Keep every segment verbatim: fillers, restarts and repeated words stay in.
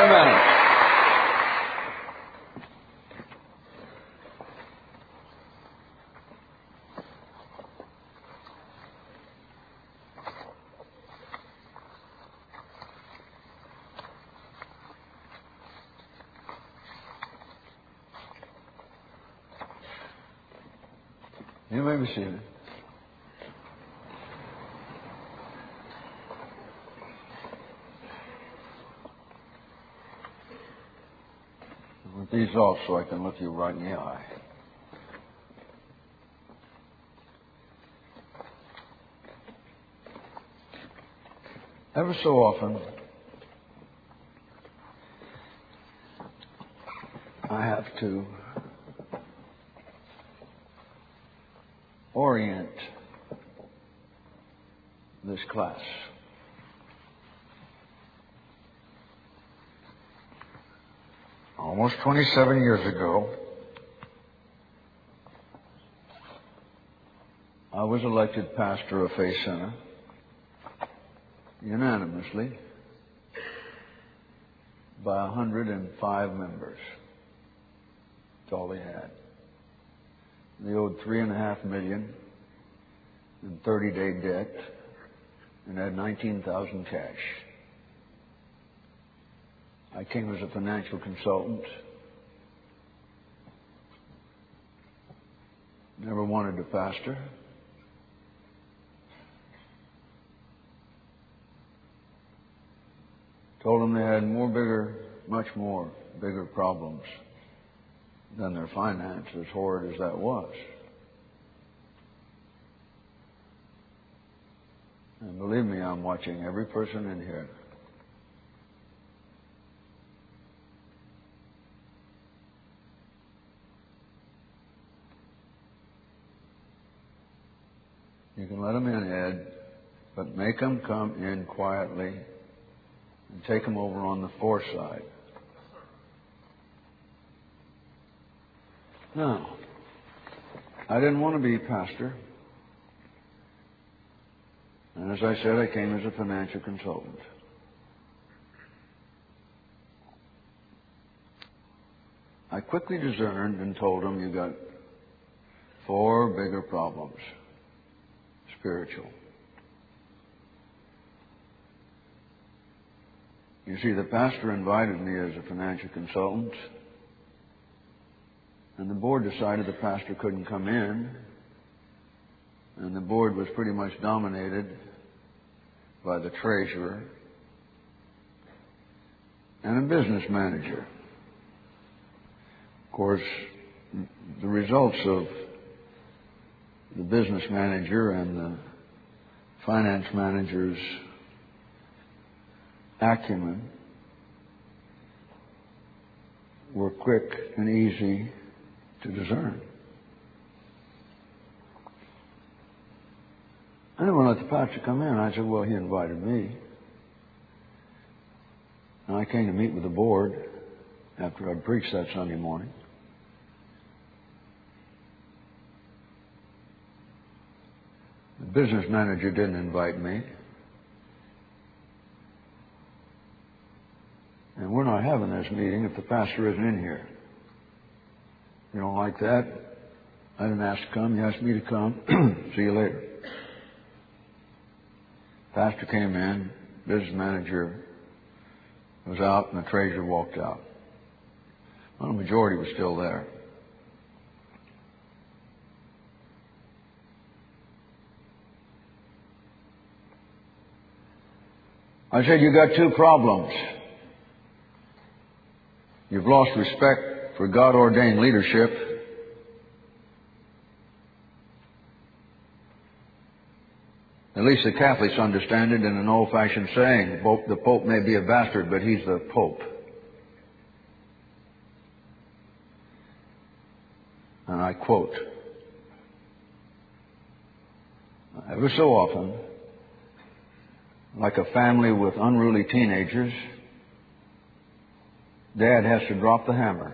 Amen. You may be seated. With these off so I can look you right in the eye. Ever so often, I have to orient this class. Almost twenty-seven years ago, I was elected pastor of Faith Center unanimously by one hundred five members. That's all they had. They owed three and a half million in thirty-day debt and had nineteen thousand cash. I came as a financial consultant. Never wanted to pastor. Told them they had more bigger, much more bigger problems than their finance, as horrid as that was. And believe me, I'm watching every person in here. You can let them in, Ed, but make them come in quietly and take them over on the fourth side. Now, I didn't want to be pastor. And as I said, I came as a financial consultant. I quickly discerned and told them, you got four bigger problems. Spiritual. You see, the pastor invited me as a financial consultant, and the board decided the pastor couldn't come in, and the board was pretty much dominated by the treasurer and a business manager. Of course, the results of the business manager and the finance manager's acumen were quick and easy to discern. I didn't want to let the pastor come in. I said, well, he invited me. And I came to meet with the board after I'd preached that Sunday morning. The business manager didn't invite me. And we're not having this meeting if the pastor isn't in here. You don't like that? I didn't ask to come. You asked me to come. See you later. Pastor came in. Business manager was out, and the treasurer walked out. Well, the majority was still there. I said, you got two problems. You've lost respect for God-ordained leadership. At least the Catholics understand it in an old-fashioned saying. The Pope may be a bastard, but he's the Pope. And I quote, ever so often, like a family with unruly teenagers, Dad has to drop the hammer.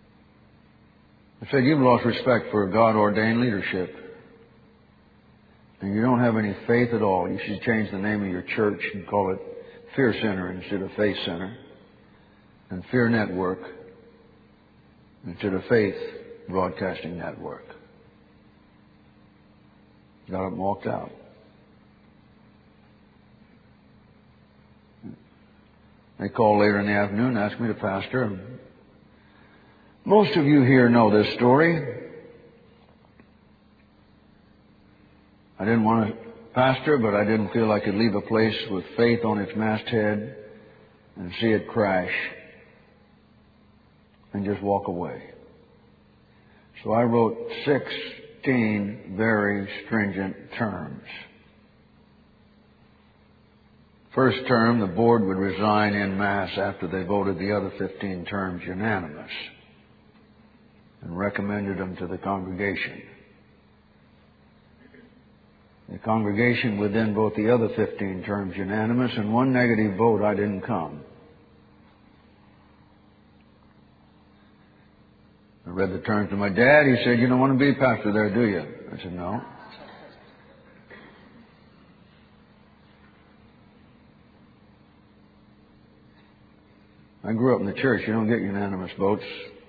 I said, you've lost respect for God-ordained leadership. and you don't have any faith at all, you should change the name of your church and call it Fear Center instead of Faith Center, and Fear Network instead of Faith Broadcasting Network. Got up and walked out. They called later in the afternoon and asked me to pastor. Most of you here know this story. I didn't want to pastor, but I didn't feel I could leave a place with faith on its masthead and see it crash and just walk away. So I wrote sixteen very stringent terms. First term, the board would resign en masse after they voted the other fifteen terms unanimous and recommended them to the congregation. The congregation would then vote the other fifteen terms unanimous, and one negative vote, I didn't come. I read the terms to my dad. He said, "You don't want to be pastor there, do you?" I said, "No." I grew up in the church. You don't get unanimous votes.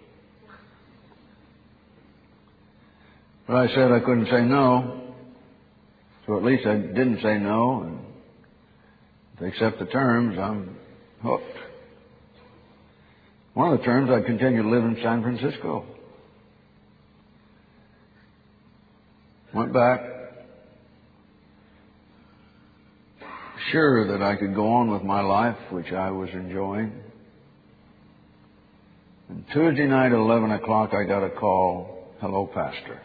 But I said I couldn't say no. So at least I didn't say no. And if they accept the terms, I'm hooked. One of the terms, I'd continue to live in San Francisco. Went back, sure that I could go on with my life, which I was enjoying. And Tuesday night at eleven o'clock, I got a call, "Hello, Pastor."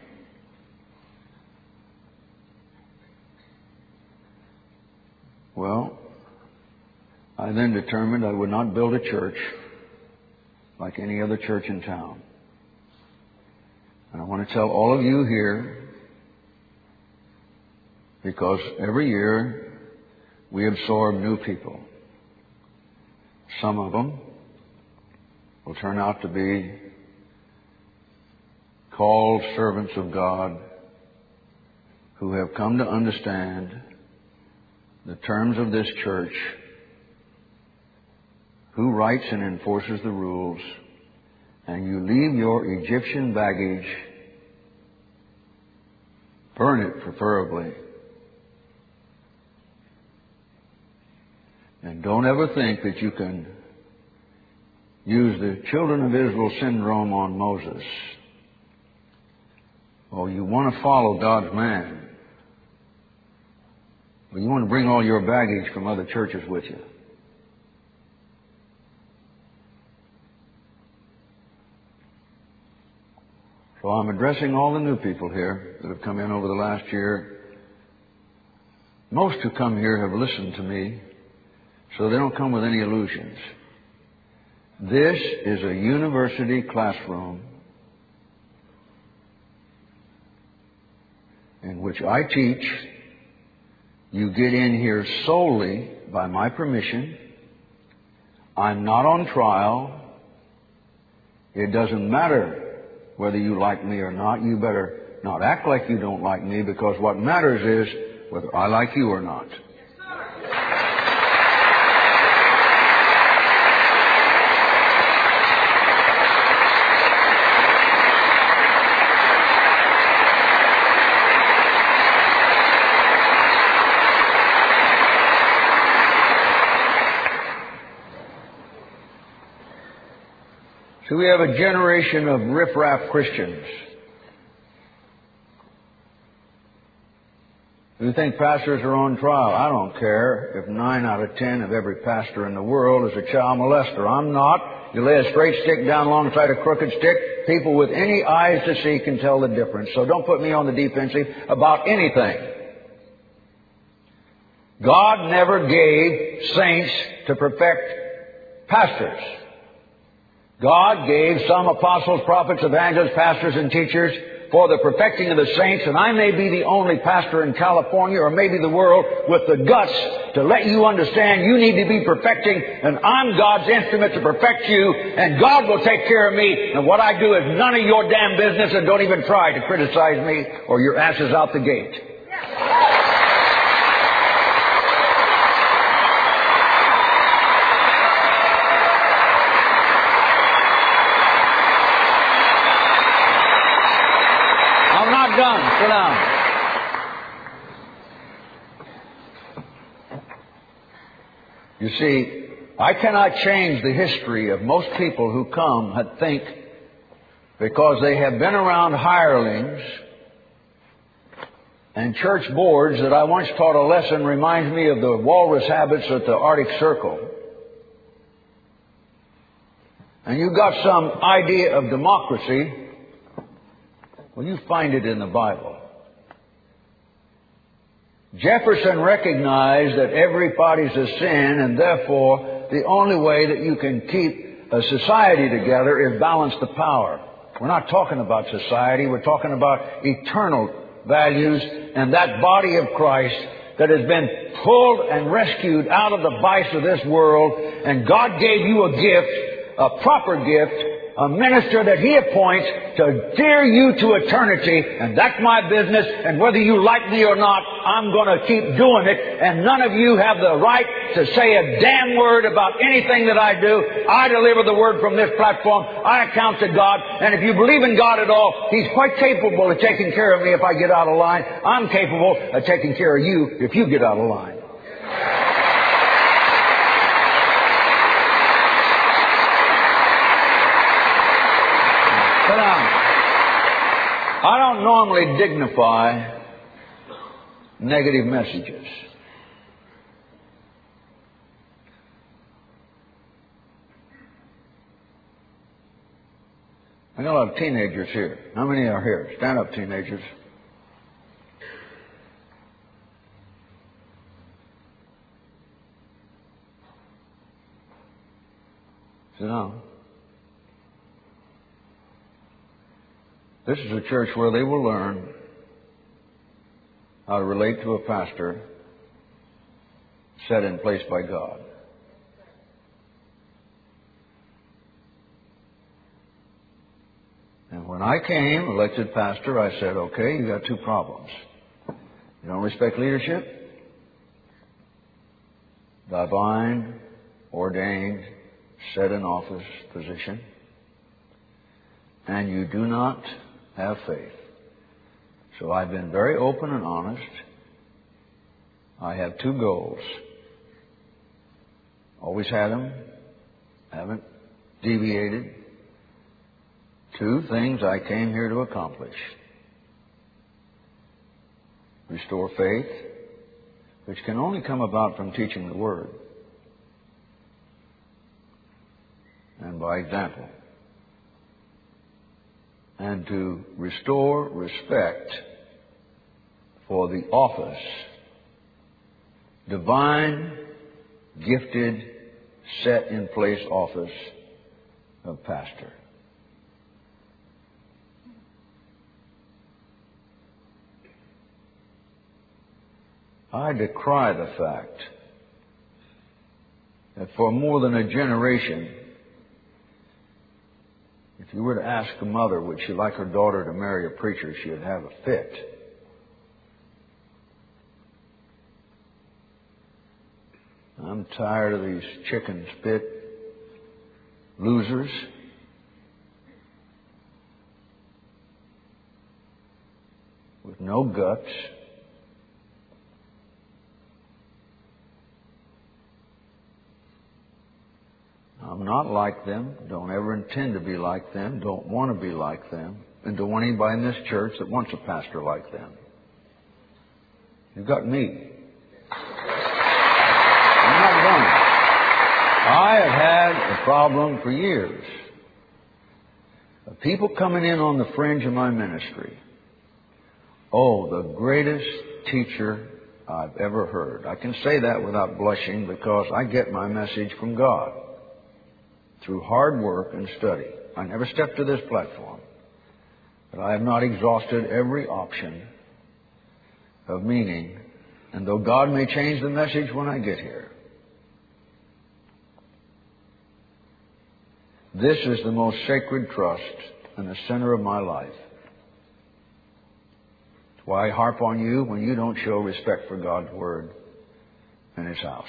Well, I then determined I would not build a church like any other church in town. And I want to tell all of you here, because every year we absorb new people. Some of them will turn out to be called servants of God who have come to understand the terms of this church, who writes and enforces the rules, and you leave your Egyptian baggage, burn it preferably, and don't ever think that you can use the children of Israel syndrome on Moses. Oh, you want to follow God's man. Well, you want to bring all your baggage from other churches with you. So I'm addressing all the new people here that have come in over the last year. Most who come here have listened to me, so they don't come with any illusions. This is a university classroom in which I teach. You get in here solely by my permission. I'm not on trial. It doesn't matter whether you like me or not. You better not act like you don't like me, because what matters is whether I like you or not. So we have a generation of riffraff Christians who think pastors are on trial. I don't care if nine out of ten of every pastor in the world is a child molester. I'm not. You lay a straight stick down alongside a crooked stick, people with any eyes to see can tell the difference. So don't put me on the defensive about anything. God never gave saints to perfect pastors. God gave some apostles, prophets, evangelists, pastors, and teachers for the perfecting of the saints, and I may be the only pastor in California or maybe the world with the guts to let you understand you need to be perfecting, and I'm God's instrument to perfect you, and God will take care of me, and what I do is none of your damn business, and don't even try to criticize me or your asses out the gate. down. You see, I cannot change the history of most people who come and think because they have been around hirelings and church boards that I once taught a lesson reminds me of the walrus habits at the Arctic Circle. And you've got some idea of democracy. Well, you find it in the Bible. Jefferson recognized that everybody's a sin, and therefore the only way that you can keep a society together is balance the power. We're not talking about society, we're talking about eternal values and that body of Christ that has been pulled and rescued out of the vice of this world, and God gave you a gift, a proper gift, a minister that He appoints to steer you to eternity, and that's my business, and whether you like me or not, I'm going to keep doing it, and none of you have the right to say a damn word about anything that I do. I deliver the word from this platform. I account to God, and if you believe in God at all, He's quite capable of taking care of me if I get out of line. I'm capable of taking care of you if you get out of line. I don't normally dignify negative messages. I got a lot of teenagers here. How many are here? Stand up, teenagers. Sit down. This is a church where they will learn how to relate to a pastor set in place by God. And when I came, elected pastor, I said, okay, you got two problems. You don't respect leadership, divine, ordained, set in office position, and you do not have faith. So I've been very open and honest. I have two goals. Always had them. Haven't deviated. Two things I came here to accomplish. Restore faith, which can only come about from teaching the Word. And by example. And to restore respect for the office, divine, gifted, set in place office of pastor. I decry the fact that for more than a generation, if you were to ask a mother, would she like her daughter to marry a preacher, she'd have a fit. I'm tired of these chicken spit losers. With no guts. I'm not like them, don't ever intend to be like them, don't want to be like them, and don't want anybody in this church that wants a pastor like them. You've got me. I'm not done. I have had a problem for years of people coming in on the fringe of my ministry. Oh, the greatest teacher I've ever heard. I can say that without blushing because I get my message from God. Through hard work and study. I never stepped to this platform, but I have not exhausted every option of meaning, and though God may change the message when I get here, this is the most sacred trust and the center of my life. That's why I harp on you when you don't show respect for God's Word and His house.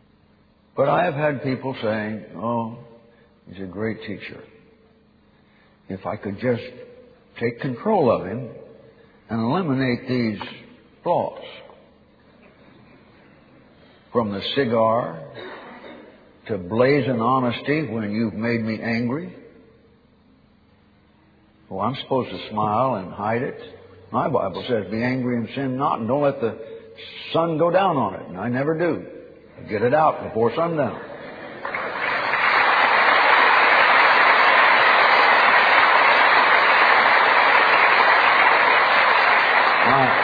But I have had people saying, oh, he's a great teacher. if I could just take control of him and eliminate these flaws. From the cigar to blazing honesty when you've made me angry. Well, I'm supposed to smile and hide it. My Bible says, be angry and sin not, and don't let the sun go down on it. And I never do. I get it out before sundown. Now,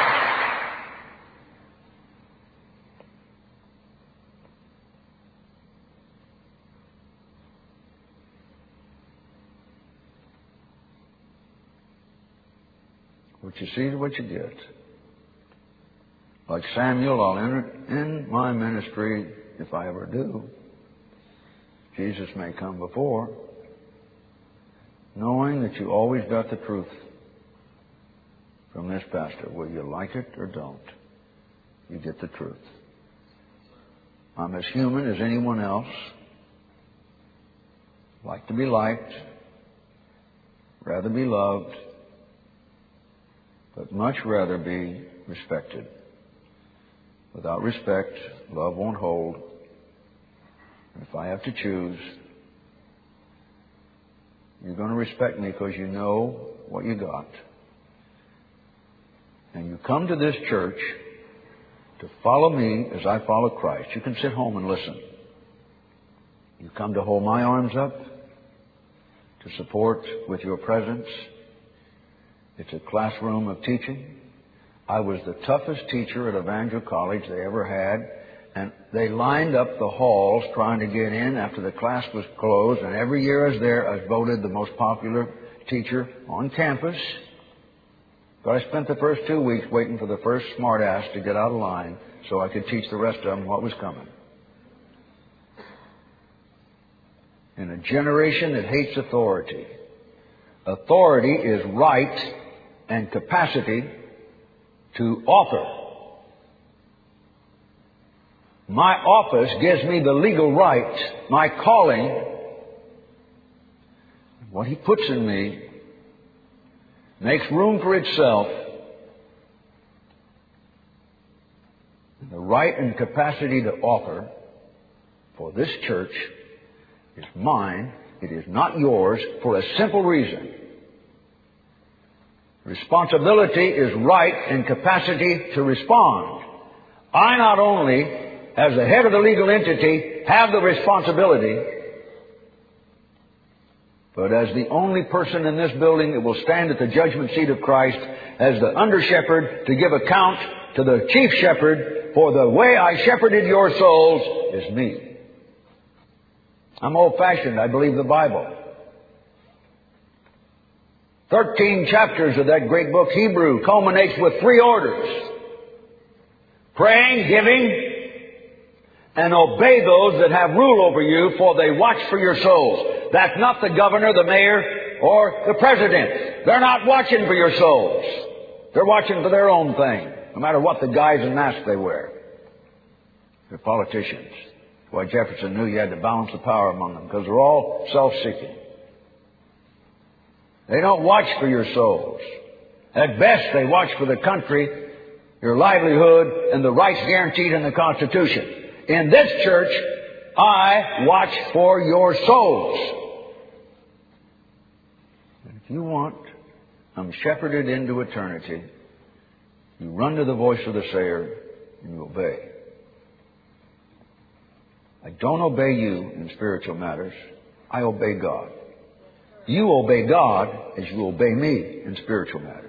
what you see is what you get. Like Samuel, I'll enter in my ministry if I ever do. Jesus may come before, knowing that you always got the truth from this pastor. Whether you like it or don't, you get the truth. I'm as human as anyone else. Like to be liked, rather be loved, but much rather be respected. Without respect, love won't hold. And if I have to choose, you're going to respect me because you know what you got. And you come to this church to follow me as I follow Christ. You can sit home and listen. You come to hold my arms up, to support with your presence. It's a classroom of teaching. I was the toughest teacher at Evangel College they ever had, and they lined up the halls trying to get in after the class was closed, and every year I was there, I was voted the most popular teacher on campus. But I spent the first two weeks waiting for the first smartass to get out of line so I could teach the rest of them what was coming. In a generation that hates authority, authority is right and capacity to author. My office gives me the legal right, my calling. What He puts in me makes room for itself. The right and capacity to author for this church is mine. It is not yours for a simple reason. Responsibility is right and capacity to respond. I not only, as the head of the legal entity, have the responsibility, but as the only person in this building that will stand at the judgment seat of Christ as the under-shepherd to give account to the chief shepherd for the way I shepherded your souls is me. I'm old-fashioned. I believe the Bible. Thirteen chapters of that great book, Hebrew, culminates with three orders. Praying, giving, and obey those that have rule over you, for they watch for your souls. That's not the governor, the mayor, or the president. They're not watching for your souls. They're watching for their own thing, no matter what the guise and mask they wear. They're politicians. That's why Jefferson knew you had to balance the power among them, because they're all self-seeking. They don't watch for your souls. At best, they watch for the country, your livelihood, and the rights guaranteed in the Constitution. In this church, I watch for your souls. And if you want, I'm shepherded into eternity. You run to the voice of the Sayer and you obey. I don't obey you in spiritual matters. I obey God. You obey God as you obey me in spiritual matters.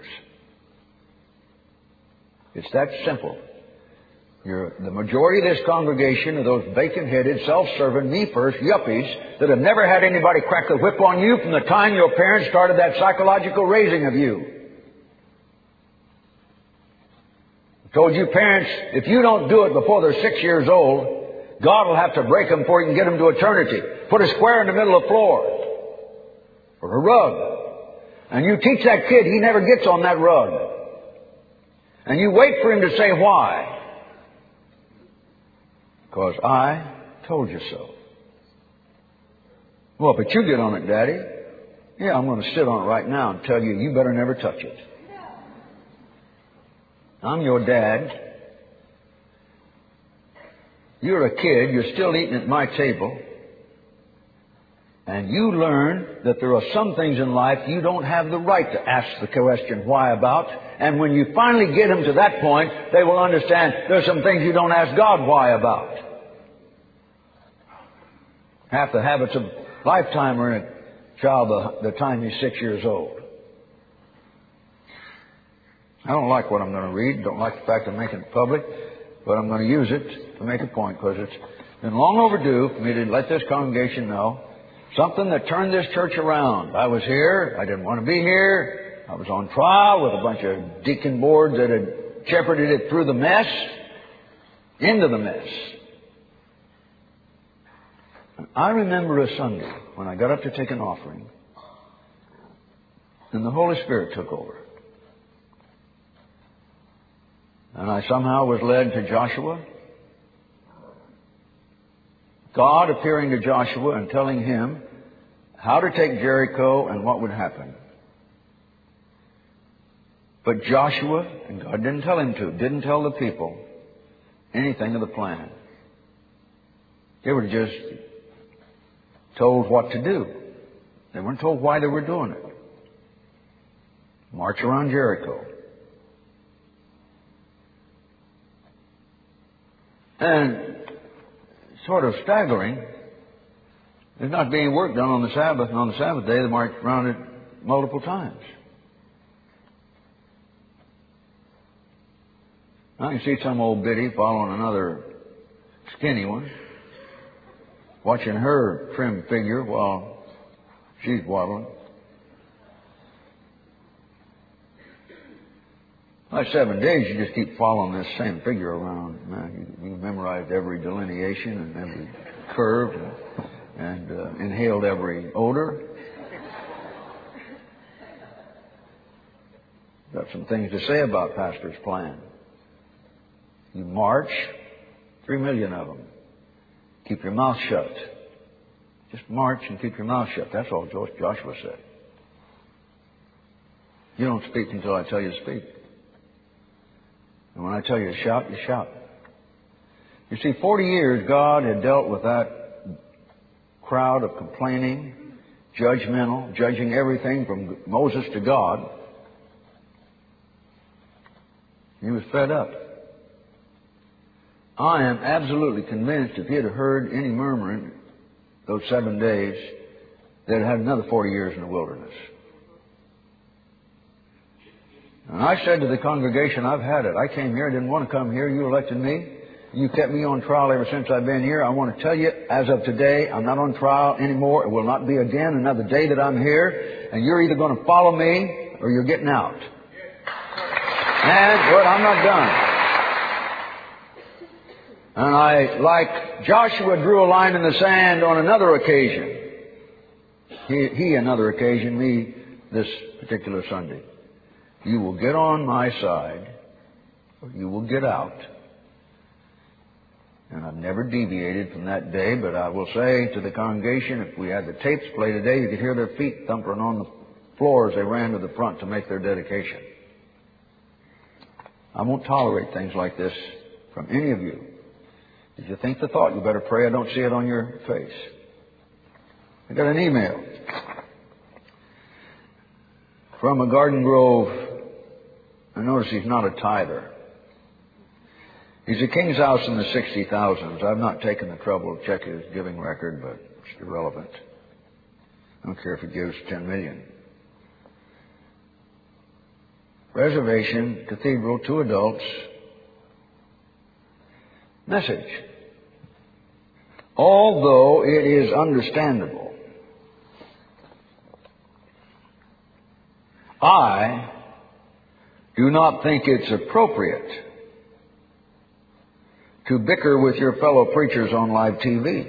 It's that simple. You're, the majority of this congregation are those bacon-headed, self-serving, me-first yuppies that have never had anybody crack the whip on you from the time your parents started that psychological raising of you. I told you parents, if you don't do it before they're six years old, God will have to break them before you can get them to eternity. Put a square in the middle of the floor. Or a rug. And you teach that kid, he never gets on that rug. And you wait for him to say why. Because I told you so. Well, but you get on it, Daddy. Yeah, I'm going to sit on it right now and tell you, you better never touch it. I'm your dad. You're a kid. You're still eating at my table. And you learn that there are some things in life you don't have the right to ask the question why about. And when you finally get them to that point, they will understand there's some things you don't ask God why about. Half the habits of lifetime are in a child the, the time he's six years old. I don't like what I'm going to read. Don't like the fact I'm making it public. But I'm going to use it to make a point because it's been long overdue for me to let this congregation know something that turned this church around. I was here. I didn't want to be here. I was on trial with a bunch of deacon boards that had shepherded it through the mess, into the mess. I remember a Sunday when I got up to take an offering and the Holy Spirit took over. And I somehow was led to Joshua. God appearing to Joshua and telling him how to take Jericho and what would happen. But Joshua, and God didn't tell him to, didn't tell the people anything of the plan. They were just told what to do. They weren't told why they were doing it. March around Jericho. And sort of staggering, there's not being work done on the Sabbath, and on the Sabbath day they marched around it multiple times. I can see some old biddy following another skinny one, watching her trim figure while she's waddling. Like seven days, you just keep following this same figure around. Man, you, you memorized every delineation and every curve and, and uh, inhaled every odor. Got some things to say about Pastor's plan. You march, three million of them. Keep your mouth shut. Just march and keep your mouth shut. That's all Joshua said. You don't speak until I tell you to speak. And when I tell you to shout, you shout. You see, forty years God had dealt with that crowd of complaining, judgmental, judging everything from Moses to God. He was fed up. I am absolutely convinced if he had heard any murmuring those seven days, they'd had another forty years in the wilderness. And I said to the congregation, I've had it. I came here. I didn't want to come here. You elected me. You kept me on trial ever since I've been here. I want to tell you, as of today, I'm not on trial anymore. It will not be again another day that I'm here. And you're either going to follow me or you're getting out. And, well, I'm not done. And I, like Joshua, drew a line in the sand on another occasion. He, he another occasion, me this particular Sunday. You will get on my side, or you will get out. And I've never deviated from that day, but I will say to the congregation, if we had the tapes play today, you could hear their feet thumping on the floor as they ran to the front to make their dedication. I won't tolerate things like this from any of you. If you think the thought, you better pray I don't see it on your face. I got an email from a Garden Grove. I notice he's not a tither. He's a King's House in the sixty thousands. I've not taken the trouble to check his giving record, but it's irrelevant. I don't care if he gives ten million. Reservation, Cathedral, two adults. Message. Although it is understandable, I do not think it's appropriate to bicker with your fellow preachers on live T V.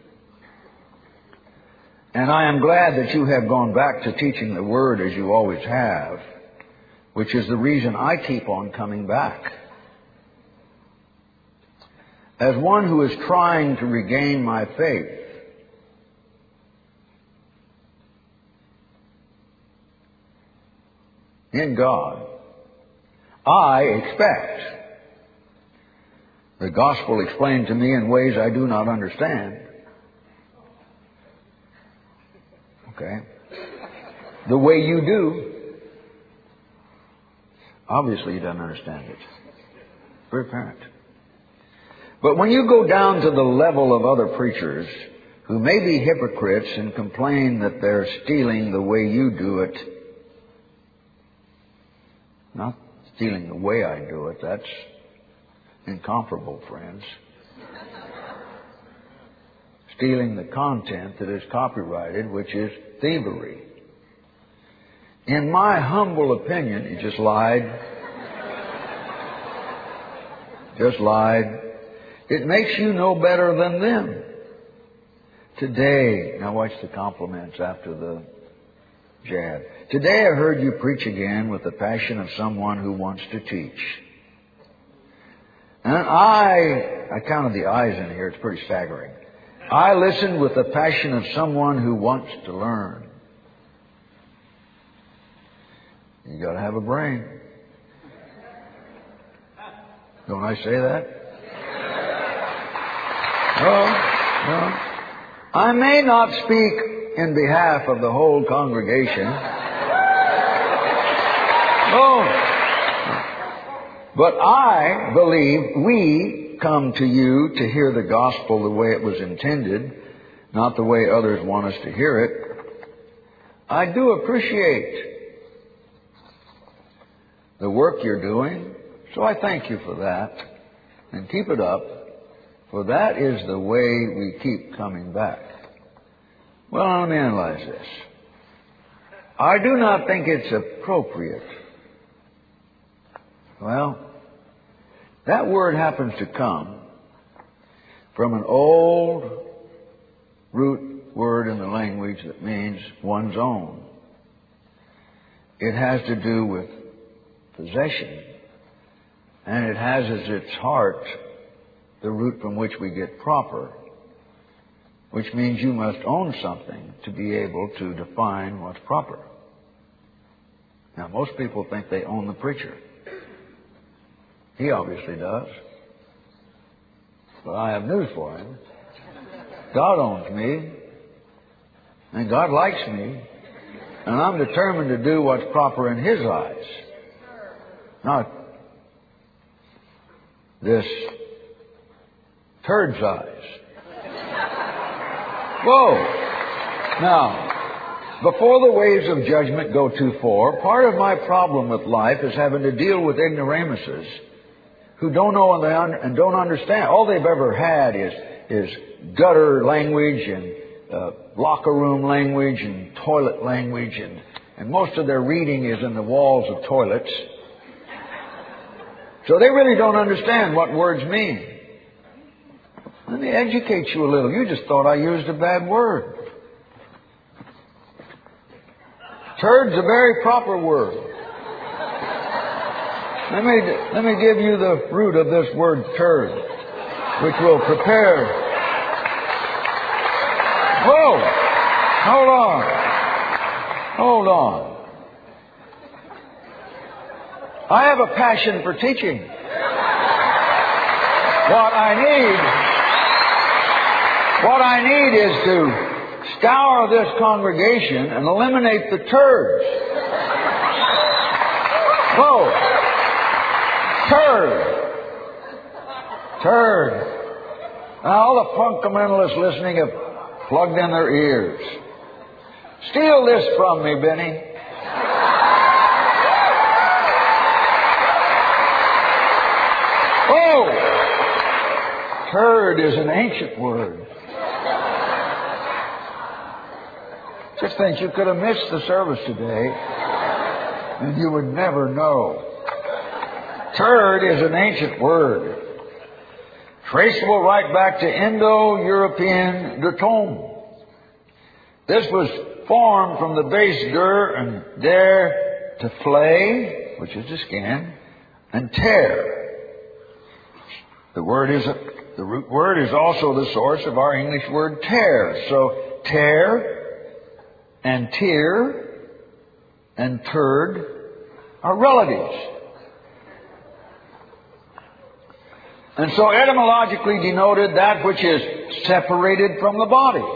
And I am glad that you have gone back to teaching the Word as you always have, which is the reason I keep on coming back. As one who is trying to regain my faith, in God, I expect the gospel explained to me in ways I do not understand. Okay? The way you do. Obviously, you don't understand it. Very apparent. But when you go down to the level of other preachers who may be hypocrites and complain that they're stealing the way you do it, not stealing the way I do it, that's incomparable, friends. Stealing the content that is copyrighted, which is thievery. In my humble opinion, he just lied. Just lied. It makes you no better than them. Today, now watch the compliments after the jab. Today I heard you preach again with the passion of someone who wants to teach. And I, I counted the eyes in here, it's pretty staggering. I listened with the passion of someone who wants to learn. You got to have a brain. Don't I say that? No, no. I may not speak in behalf of the whole congregation. No. But I believe we come to you to hear the gospel the way it was intended, not the way others want us to hear it. I do appreciate the work you're doing, so I thank you for that. And keep it up, for that is the way we keep coming back. Well, let me analyze this. I do not think it's appropriate. Well, that word happens to come from an old root word in the language that means one's own. It has to do with possession, and it has as its heart the root from which we get proper, which means you must own something to be able to define what's proper. Now, most people think they own the preacher. He obviously does. But I have news for him. God owns me, and God likes me, and I'm determined to do what's proper in His eyes. Not this turd's eyes. Whoa! Now, before the waves of judgment go too far, part of my problem with life is having to deal with ignoramuses who don't know and don't understand. All they've ever had is, is gutter language and uh, locker room language and toilet language, and, and most of their reading is in the walls of toilets. So they really don't understand what words mean. Let me educate you a little. You just thought I used a bad word. Turd's a very proper word. Let me, let me give you the root of this word turd, which will prepare. Whoa! Hold on. Hold on. I have a passion for teaching. What I need, what I need is to scour this congregation and eliminate the turds. Whoa! Turd. Turd. Now, all the fundamentalists listening have plugged in their ears. Steal this from me, Benny. Oh! Turd is an ancient word. Just think, you could have missed the service today and you would never know. Turd is an ancient word, traceable right back to Indo-European dertome. This was formed from the base der and der to flay, which is to skin, and tear. The word is a, the root word is also the source of our English word tear. So tear and tear and turd are relatives. And so etymologically denoted that which is separated from the body.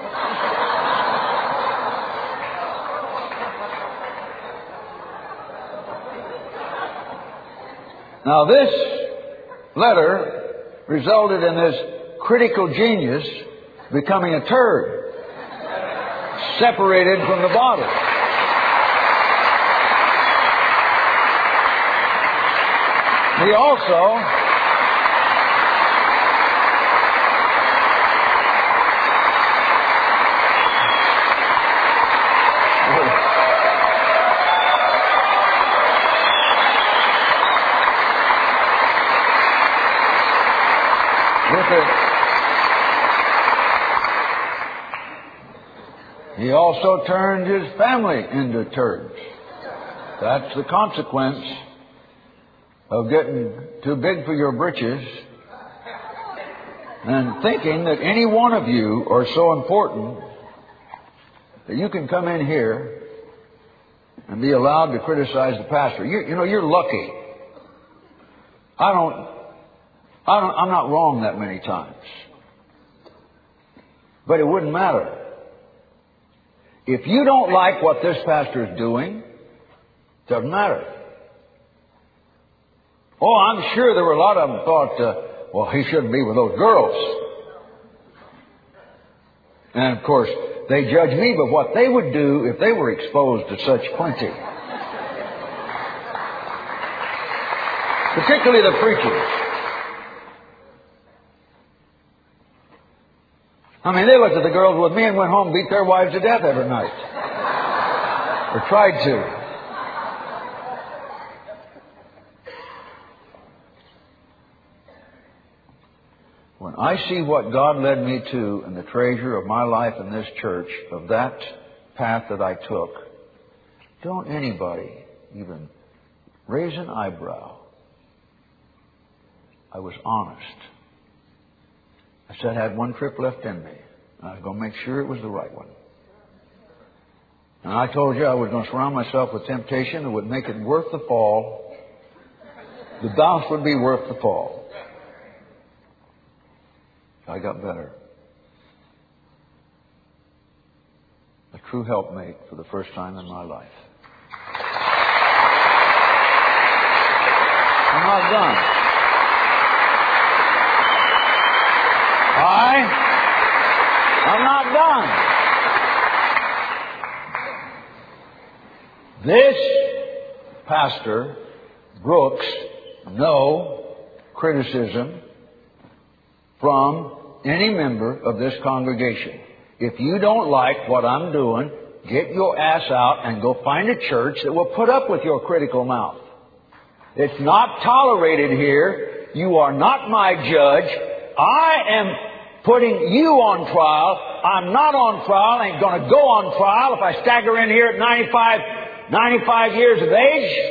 Now this letter resulted in this critical genius becoming a turd, separated from the body. He also He also turned his family into turds. That's the consequence of getting too big for your britches and thinking that any one of you are so important that you can come in here and be allowed to criticize the pastor. You, you know, you're lucky. I don't, I don't, I'm not wrong that many times. But it wouldn't matter. If you don't like what this pastor is doing, it doesn't matter. Oh, I'm sure there were a lot of them thought, uh, well, he shouldn't be with those girls. And of course, they judge me by what they would do if they were exposed to such plenty. Particularly the preachers. I mean, they looked at the girls with me and went home and beat their wives to death every night. Or tried to. When I see what God led me to and the treasure of my life in this church, of that path that I took, don't anybody even raise an eyebrow. I was honest. I said I had one trip left in me. I was going to make sure it was the right one. And I told you I was going to surround myself with temptation that would make it worth the fall. The bounce would be worth the fall. I got better. A true helpmate for the first time in my life. I'm not done. I, I'm not done. This pastor brooks no criticism from any member of this congregation. If you don't like what I'm doing, get your ass out and go find a church that will put up with your critical mouth. It's not tolerated here. You are not my judge. I am putting you on trial. I'm not on trial. I ain't going to go on trial if I stagger in here at ninety-five, ninety-five years of age.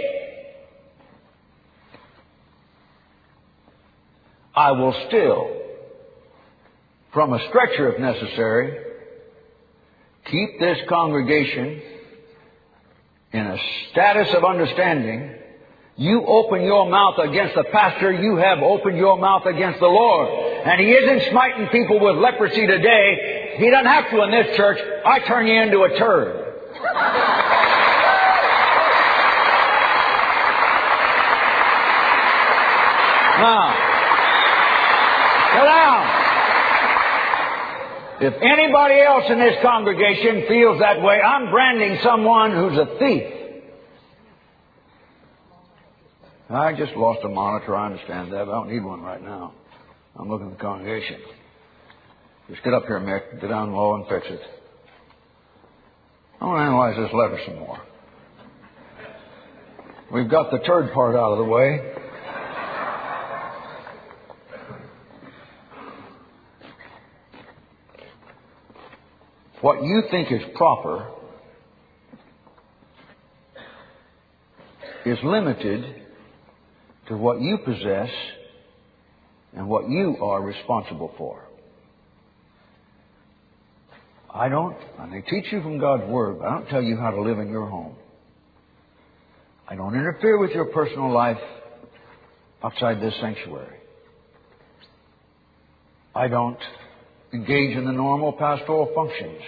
I will still, from a stretcher if necessary, keep this congregation in a status of understanding. You open your mouth against the pastor, you have opened your mouth against the Lord. And He isn't smiting people with leprosy today. He doesn't have to in this church. I turn you into a turd. Now, sit down. If anybody else in this congregation feels that way, I'm branding someone who's a thief. I just lost a monitor. I understand that. I don't need one right now. I'm looking at the congregation. Just get up here, Mick. Get down low and fix it. I want to analyze this letter some more. We've got the turd part out of the way. What you think is proper is limited to what you possess and what you are responsible for. I don't, I may teach you from God's Word, but I don't tell you how to live in your home. I don't interfere with your personal life outside this sanctuary. I don't engage in the normal pastoral functions.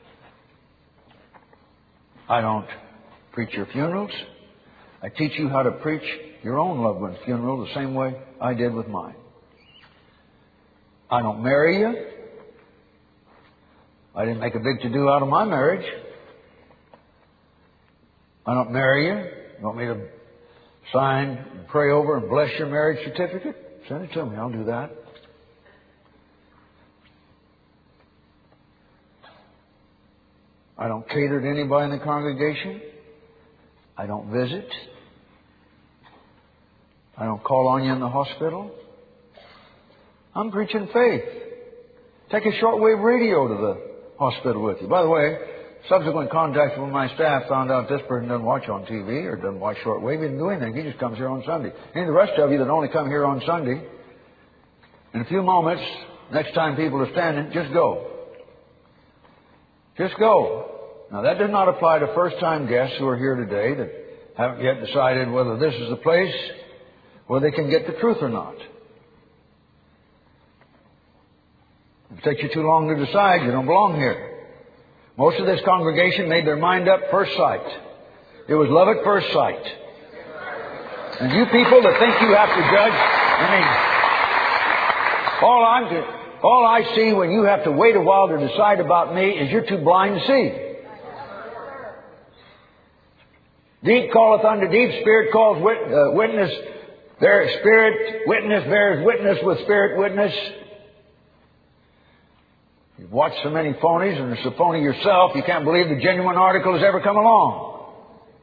I don't preach your funerals. I teach you how to preach your own loved one's funeral the same way I did with mine. I don't marry you. I didn't make a big to-do out of my marriage. I don't marry you. You want me to sign and pray over and bless your marriage certificate? Send it to me. I'll do that. I don't cater to anybody in the congregation. I don't visit. I don't call on you in the hospital. I'm preaching faith. Take a shortwave radio to the hospital with you. By the way, subsequent contact with my staff found out this person doesn't watch on T V or doesn't watch shortwave. He doesn't do anything. He just comes here on Sunday. Any of the rest of you that only come here on Sunday, in a few moments, next time people are standing, just go. Just go. Now, that does not apply to first-time guests who are here today that haven't yet decided whether this is the place where they can get the truth or not. If it takes you too long to decide, you don't belong here. Most of this congregation made their mind up first sight. It was love at first sight. And you people that think you have to judge, I mean, all I'm to, all I see when you have to wait a while to decide about me is you're too blind to see. Deep calleth unto deep, spirit calls wit, uh, witness. Their spirit witness bears witness with spirit witness. You've watched so many phonies and are so phony yourself, you can't believe the genuine article has ever come along.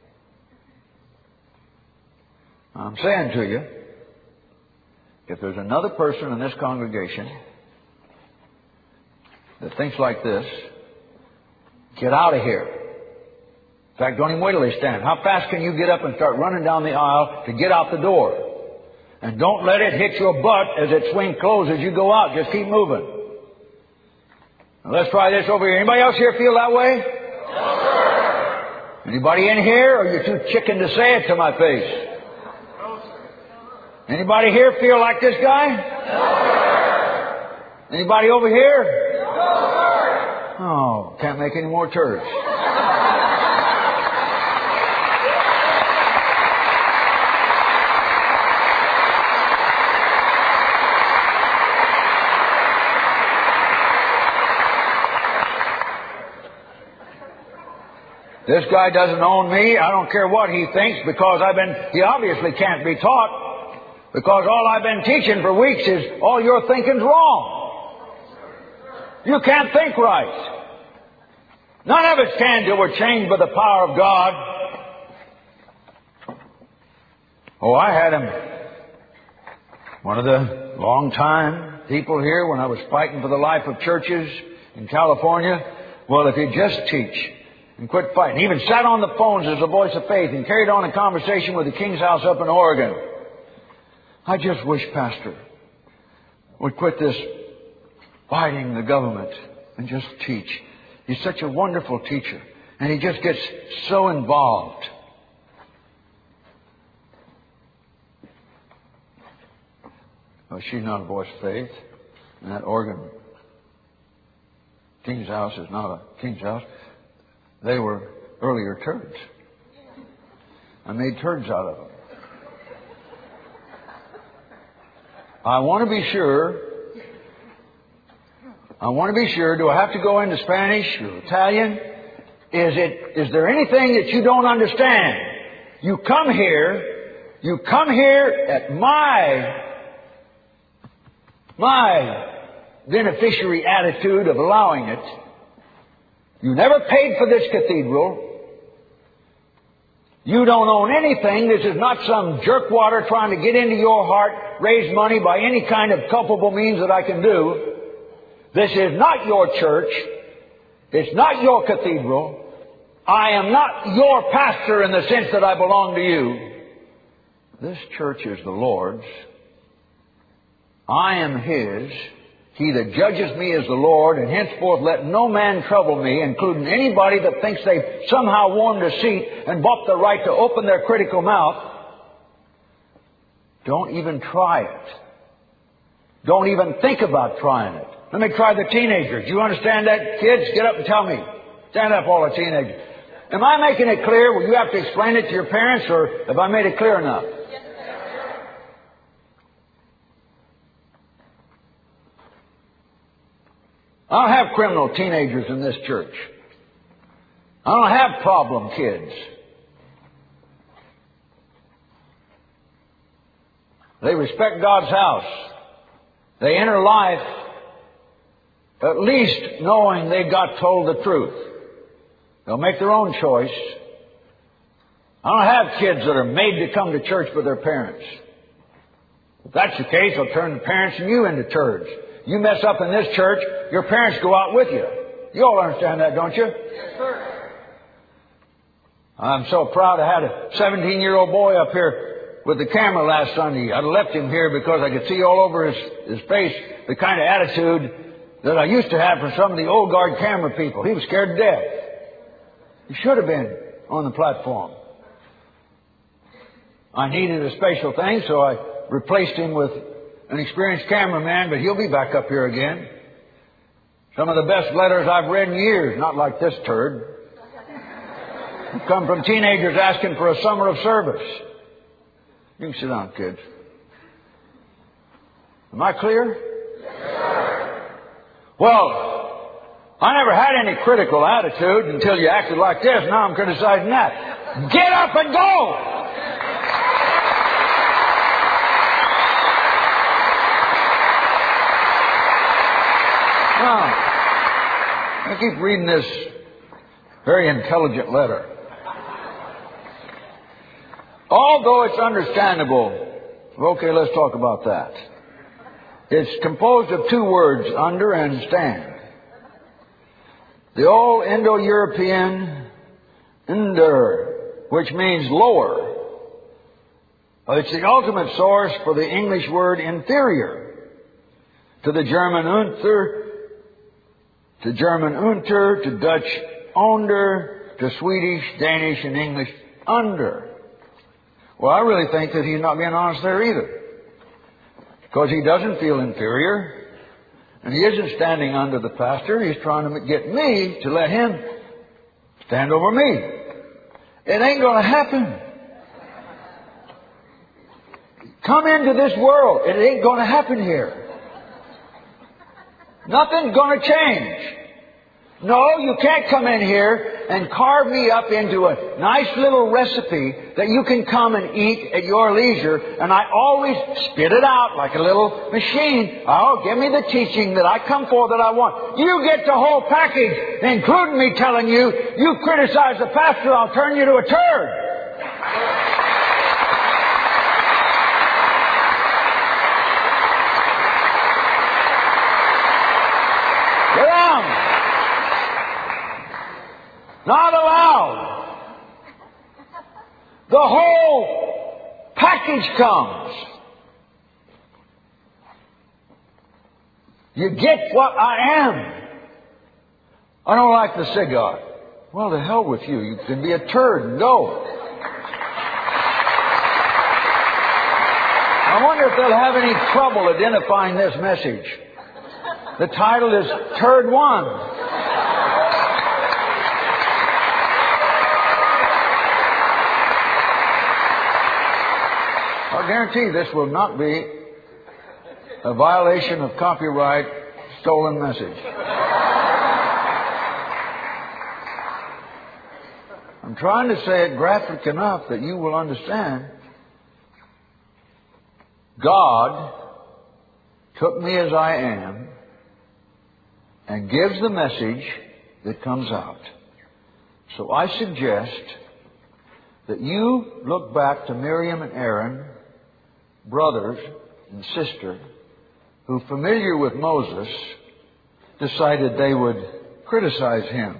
I'm saying to you, if there's another person in this congregation that thinks like this, get out of here. In fact, don't even wait till they stand. How fast can you get up and start running down the aisle to get out the door? And don't let it hit your butt as it swings closed as you go out. Just keep moving. Now let's try this over here. Anybody else here feel that way? No, sir. Anybody in here, or you're too chicken to say it to my face? No, sir. Anybody here feel like this guy? No, sir. Anybody over here? No, sir. Oh, can't make any more turds. This guy doesn't own me. I don't care what he thinks because I've been, he obviously can't be taught because all I've been teaching for weeks is all your thinking's wrong. You can't think right. None of us can till we're changed by the power of God. Oh, I had him. One of the long-time people here when I was fighting for the life of churches in California. Well, if you just teach and quit fighting. He even sat on the phones as a voice of faith and carried on a conversation with the King's House up in Oregon. I just wish Pastor would quit this fighting the government and just teach. He's such a wonderful teacher. And he just gets so involved. Well, she's not a voice of faith. And that Oregon King's House is not a King's House. They were earlier turds. I made turds out of them. I want to be sure. I want to be sure. Do I have to go into Spanish or Italian? Is it? Is there anything that you don't understand? You come here. You come here at my my beneficiary attitude of allowing it. You never paid for this cathedral. You don't own anything. This is not some jerkwater trying to get into your heart, raise money by any kind of culpable means that I can do. This is not your church. It's not your cathedral. I am not your pastor in the sense that I belong to you. This church is the Lord's. I am His. He that judges me is the Lord, and henceforth let no man trouble me, including anybody that thinks they've somehow won a seat and bought the right to open their critical mouth. Don't even try it. Don't even think about trying it. Let me try the teenagers. You understand that, kids? Get up and tell me. Stand up, all the teenagers. Am I making it clear? Will you have to explain it to your parents, or have I made it clear enough? Yes, sir. I don't have criminal teenagers in this church. I don't have problem kids. They respect God's house. They enter life at least knowing they got told the truth. They'll make their own choice. I don't have kids that are made to come to church by their parents. If that's the case, I'll turn the parents and you into turds. You mess up in this church, your parents go out with you. You all understand that, don't you? Yes, sir. I'm so proud I had a seventeen-year-old boy up here with the camera last Sunday. I left him here because I could see all over his, his face the kind of attitude that I used to have for some of the old guard camera people. He was scared to death. He should have been on the platform. I needed a special thing, so I replaced him with an experienced cameraman, but he'll be back up here again. Some of the best letters I've read in years, not like this turd, have come from teenagers asking for a summer of service. You can sit down, kids. Am I clear? Yes, sir. Well, I never had any critical attitude until you acted like this. Now I'm criticizing that. Get up and go! Now, I keep reading this very intelligent letter. Although it's understandable, okay, let's talk about that. It's composed of two words, under and stand. The old Indo-European under, which means lower. It's the ultimate source for the English word inferior. To the German unter, to German unter, to Dutch onder, to Swedish, Danish, and English under. Well, I really think that he's not being honest there either. Because he doesn't feel inferior. And he isn't standing under the pastor. He's trying to get me to let him stand over me. It ain't going to happen. Come into this world. It ain't going to happen here. Nothing's going to change. No, you can't come in here and carve me up into a nice little recipe that you can come and eat at your leisure, and I always spit it out like a little machine. Oh, give me the teaching that I come for that I want. You get the whole package, including me telling you, you criticize the pastor, I'll turn you to a turd. Get down. Not allowed. The whole package comes. You get what I am. I don't like the cigar. Well, the hell with you. You can be a turd and go. I wonder if they'll have any trouble identifying this message. The title is Turd One. I guarantee this will not be a violation of copyright stolen message. I'm trying to say it graphic enough that you will understand. God took me as I am and gives the message that comes out. So I suggest that you look back to Miriam and Aaron, brothers and sister, who, familiar with Moses, decided they would criticize him.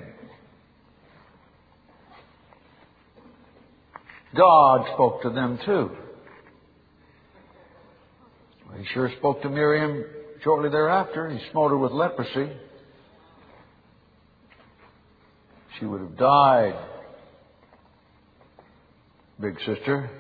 God spoke to them too. He sure spoke to Miriam. shortly thereafter, he smote her with leprosy. She would have died, big sister.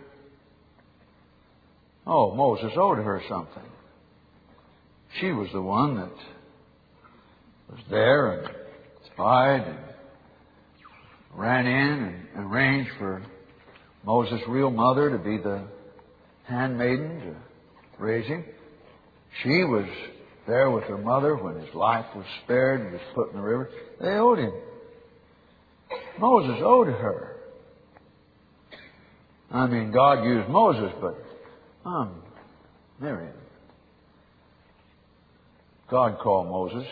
Oh, Moses owed her something. She was the one that was there and spied and ran in and arranged for Moses' real mother to be the handmaiden to raise him. She was there with her mother when his life was spared and was put in the river. They owed him. Moses owed her. I mean, God used Moses, but um, Miriam. God called Moses,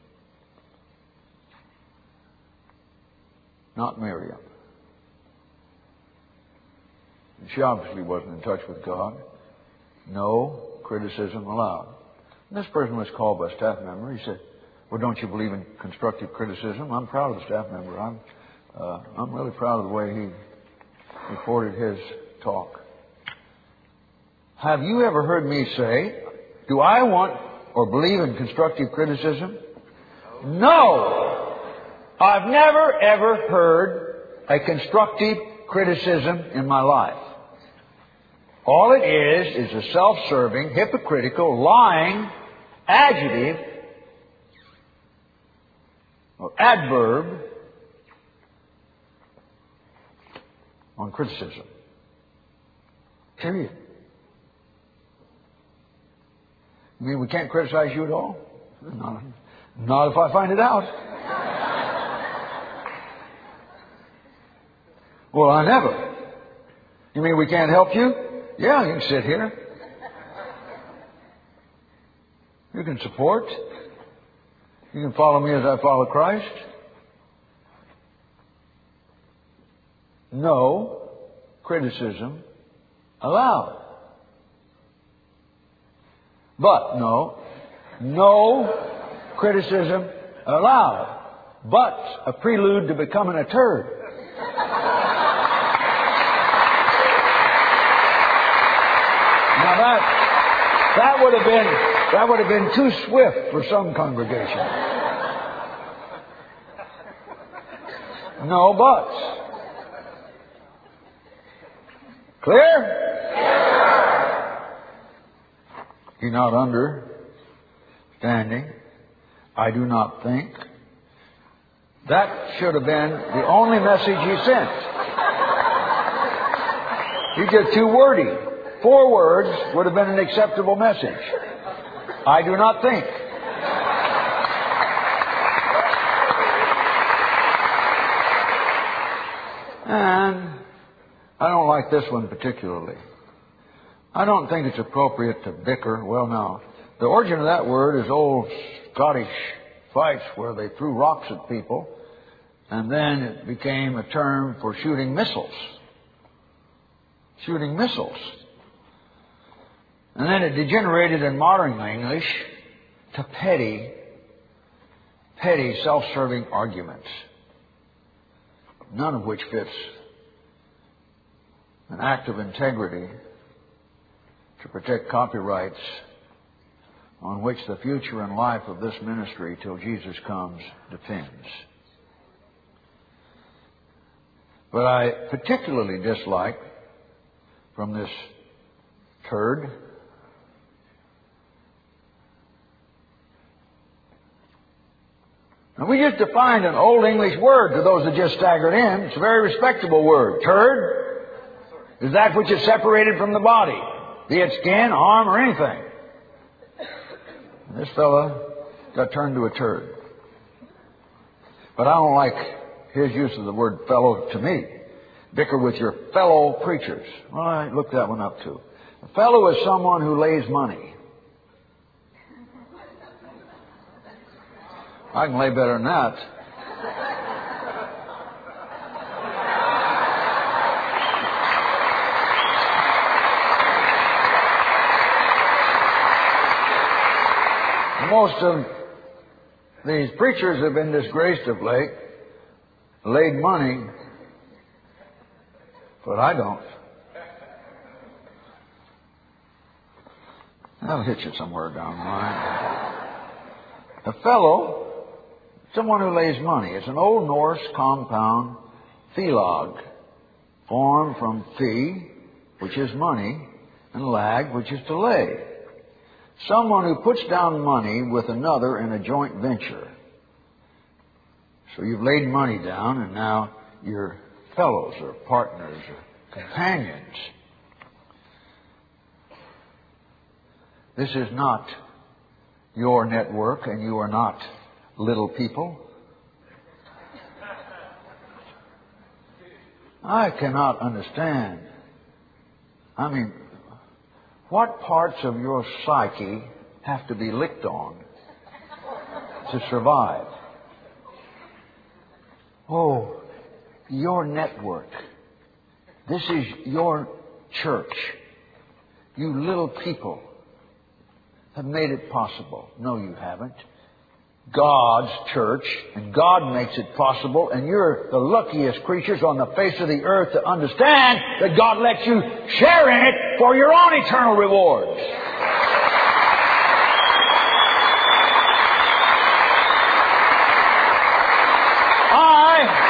not Miriam. And she obviously wasn't in touch with God. No criticism allowed. And this person was called by a staff member. He said, well, don't you believe in constructive criticism? I'm proud of the staff member. I'm, uh, I'm really proud of the way he reported his talk. Have you ever heard me say, do I want or believe in constructive criticism? No! I've never, ever heard a constructive criticism in my life. All it is is a self-serving, hypocritical, lying adjective or adverb on criticism. Period. You mean we can't criticize you at all? Not, not if I find it out. Well, I never. You mean we can't help you? Yeah, you can sit here. You can support. You can follow me as I follow Christ. No criticism allowed. But, no, no criticism allowed. But a prelude to becoming a turd. Now that, that would have been, that would have been too swift for some congregation. No buts. Clear? You're not understanding. I do not think. That should have been the only message you sent. You get too wordy. Four words would have been an acceptable message. I do not think. And I don't like this one particularly. I don't think it's appropriate to bicker. Well, now, the origin of that word is old Scottish fights where they threw rocks at people, and then it became a term for shooting missiles. Shooting missiles. And then it degenerated in modern English to petty, petty, self-serving arguments, none of which fits an act of integrity to protect copyrights on which the future and life of this ministry till Jesus comes depends. But I particularly dislike from this turd and we just defined an old English word to those that just staggered in. It's a very respectable word. Turd is that which is separated from the body, be it skin, arm, or anything. And this fella got turned to a turd. But I don't like his use of the word fellow to me. Bicker with your fellow preachers. Well, I looked that one up too. A fellow is someone who lays money. I can lay better than that. Most of these preachers have been disgraced of late, laid money, but I don't. That'll hit you somewhere down the line. A fellow, someone who lays money. It's an Old Norse compound, phelog, formed from phe, which is money, and lag, which is to lay. Someone who puts down money with another in a joint venture. So you've laid money down, and now you're fellows or partners or companions. This is not your network, and you are not little people. I cannot understand. I mean, what parts of your psyche have to be licked on to survive? Oh, your network. This is your church. You little people have made it possible. No, you haven't. God's church, and God makes it possible, and you're the luckiest creatures on the face of the earth to understand that God lets you share in it for your own eternal rewards. I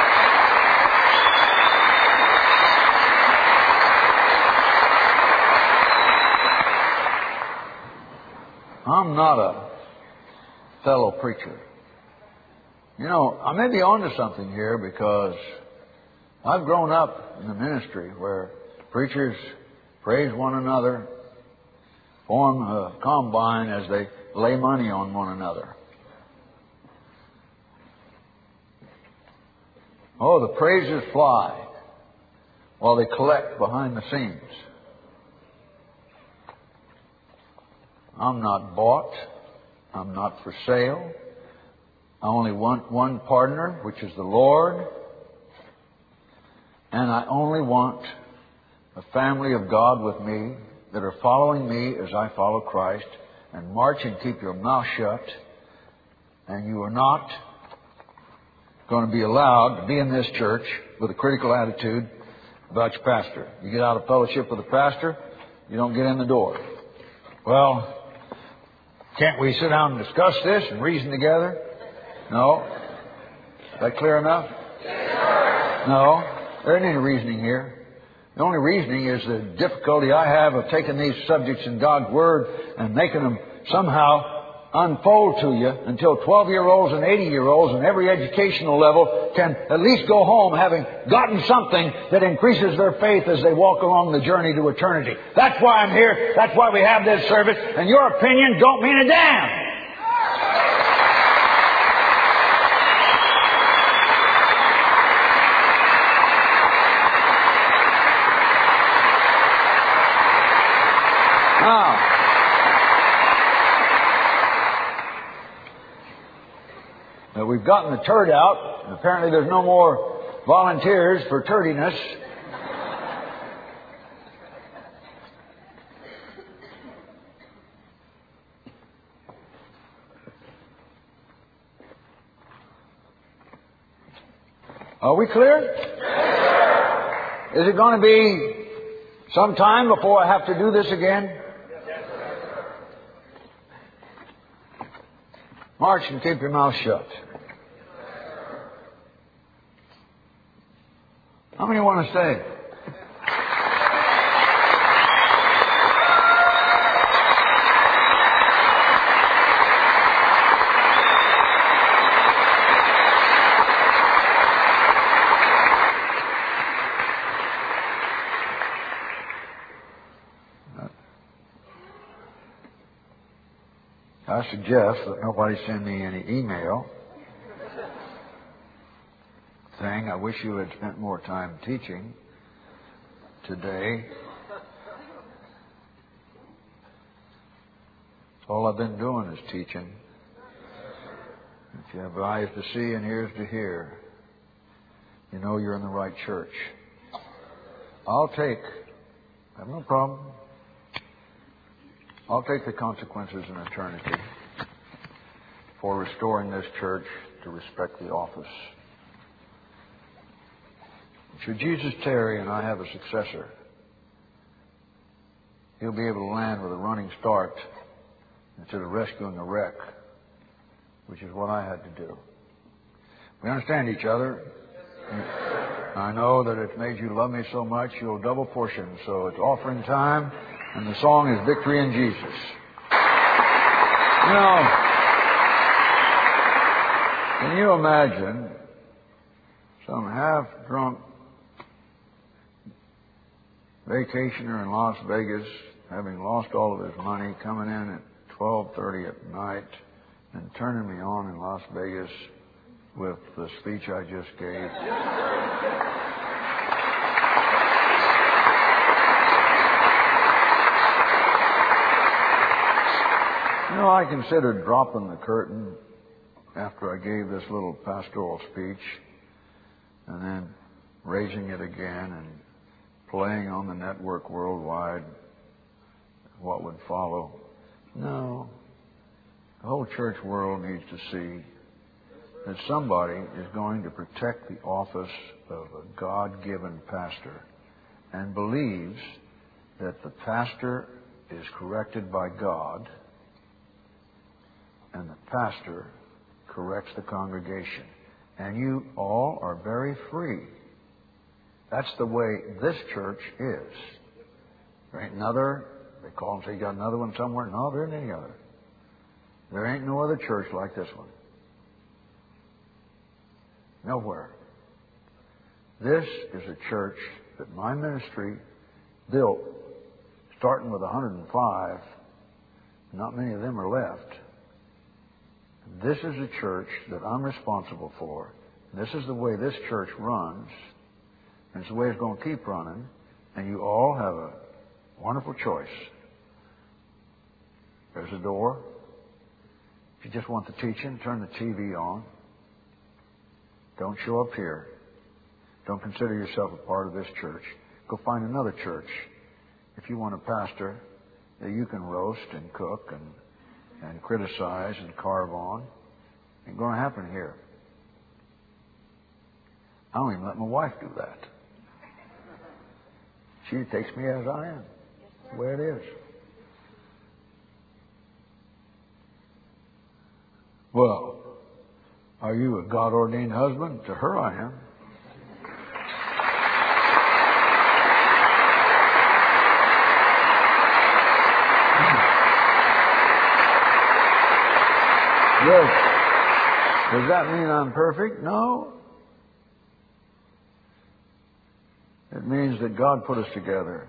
I'm not a fellow preacher. You know, I may be onto something here because I've grown up in the ministry where preachers praise one another, form a combine as they lay money on one another. Oh, the praises fly while they collect behind the scenes. I'm not bought. I'm not for sale. I only want one partner, which is the Lord. And I only want a family of God with me that are following me as I follow Christ. And march and keep your mouth shut. And you are not going to be allowed to be in this church with a critical attitude about your pastor. You get out of fellowship with the pastor, you don't get in the door. Well, can't we sit down and discuss this and reason together? No. Is that clear enough? No. There isn't any reasoning here. The only reasoning is the difficulty I have of taking these subjects in God's Word and making them somehow unfold to you until twelve-year-olds and eighty-year-olds and every educational level can at least go home having gotten something that increases their faith as they walk along the journey to eternity. That's why I'm here. That's why we have this service. And your opinion don't mean a damn. Now, Now, we've gotten the turd out, and apparently there's no more volunteers for turdiness. Are we clear? Is it going to be some time before I have to do this again? March and keep your mouth shut. How many want to stay? I suggest that nobody send me any email saying, I wish you had spent more time teaching today. All I've been doing is teaching. If you have eyes to see and ears to hear, you know you're in the right church. I'll take, I have no problem. I'll take the consequences in eternity for restoring this church to respect the office. Should Jesus tarry and I have a successor, he'll be able to land with a running start instead of rescuing a wreck which is what I had to do. We understand each other. I know that it's made you love me so much, you'll double portion. So it's offering time, and the song is Victory in Jesus. You know, can you imagine some half-drunk vacationer in Las Vegas, having lost all of his money, coming in at twelve thirty at night and turning me on in Las Vegas with the speech I just gave? You know, I considered dropping the curtain after I gave this little pastoral speech and then raising it again and playing on the network worldwide what would follow. No. The whole church world needs to see that somebody is going to protect the office of a God-given pastor and believes that the pastor is corrected by God and the pastor corrects the congregation. And you all are very free. That's the way this church is. There ain't another, they call and say, you got another one somewhere? No, there ain't any other. There ain't no other church like this one. Nowhere. This is a church that my ministry built, starting with one hundred five. Not many of them are left. This is a church that I'm responsible for. This is the way this church runs. And it's the way it's going to keep running. And you all have a wonderful choice. There's a door. If you just want the teaching, turn the T V on. Don't show up here. Don't consider yourself a part of this church. Go find another church. If you want a pastor that you can roast and cook and and criticize and carve on, ain't going to happen here. I don't even let my wife do that. She takes me as I am. That's the way it is. Well, are you a God-ordained husband? To her I am. Yes. Does that mean I'm perfect? No. It means that God put us together.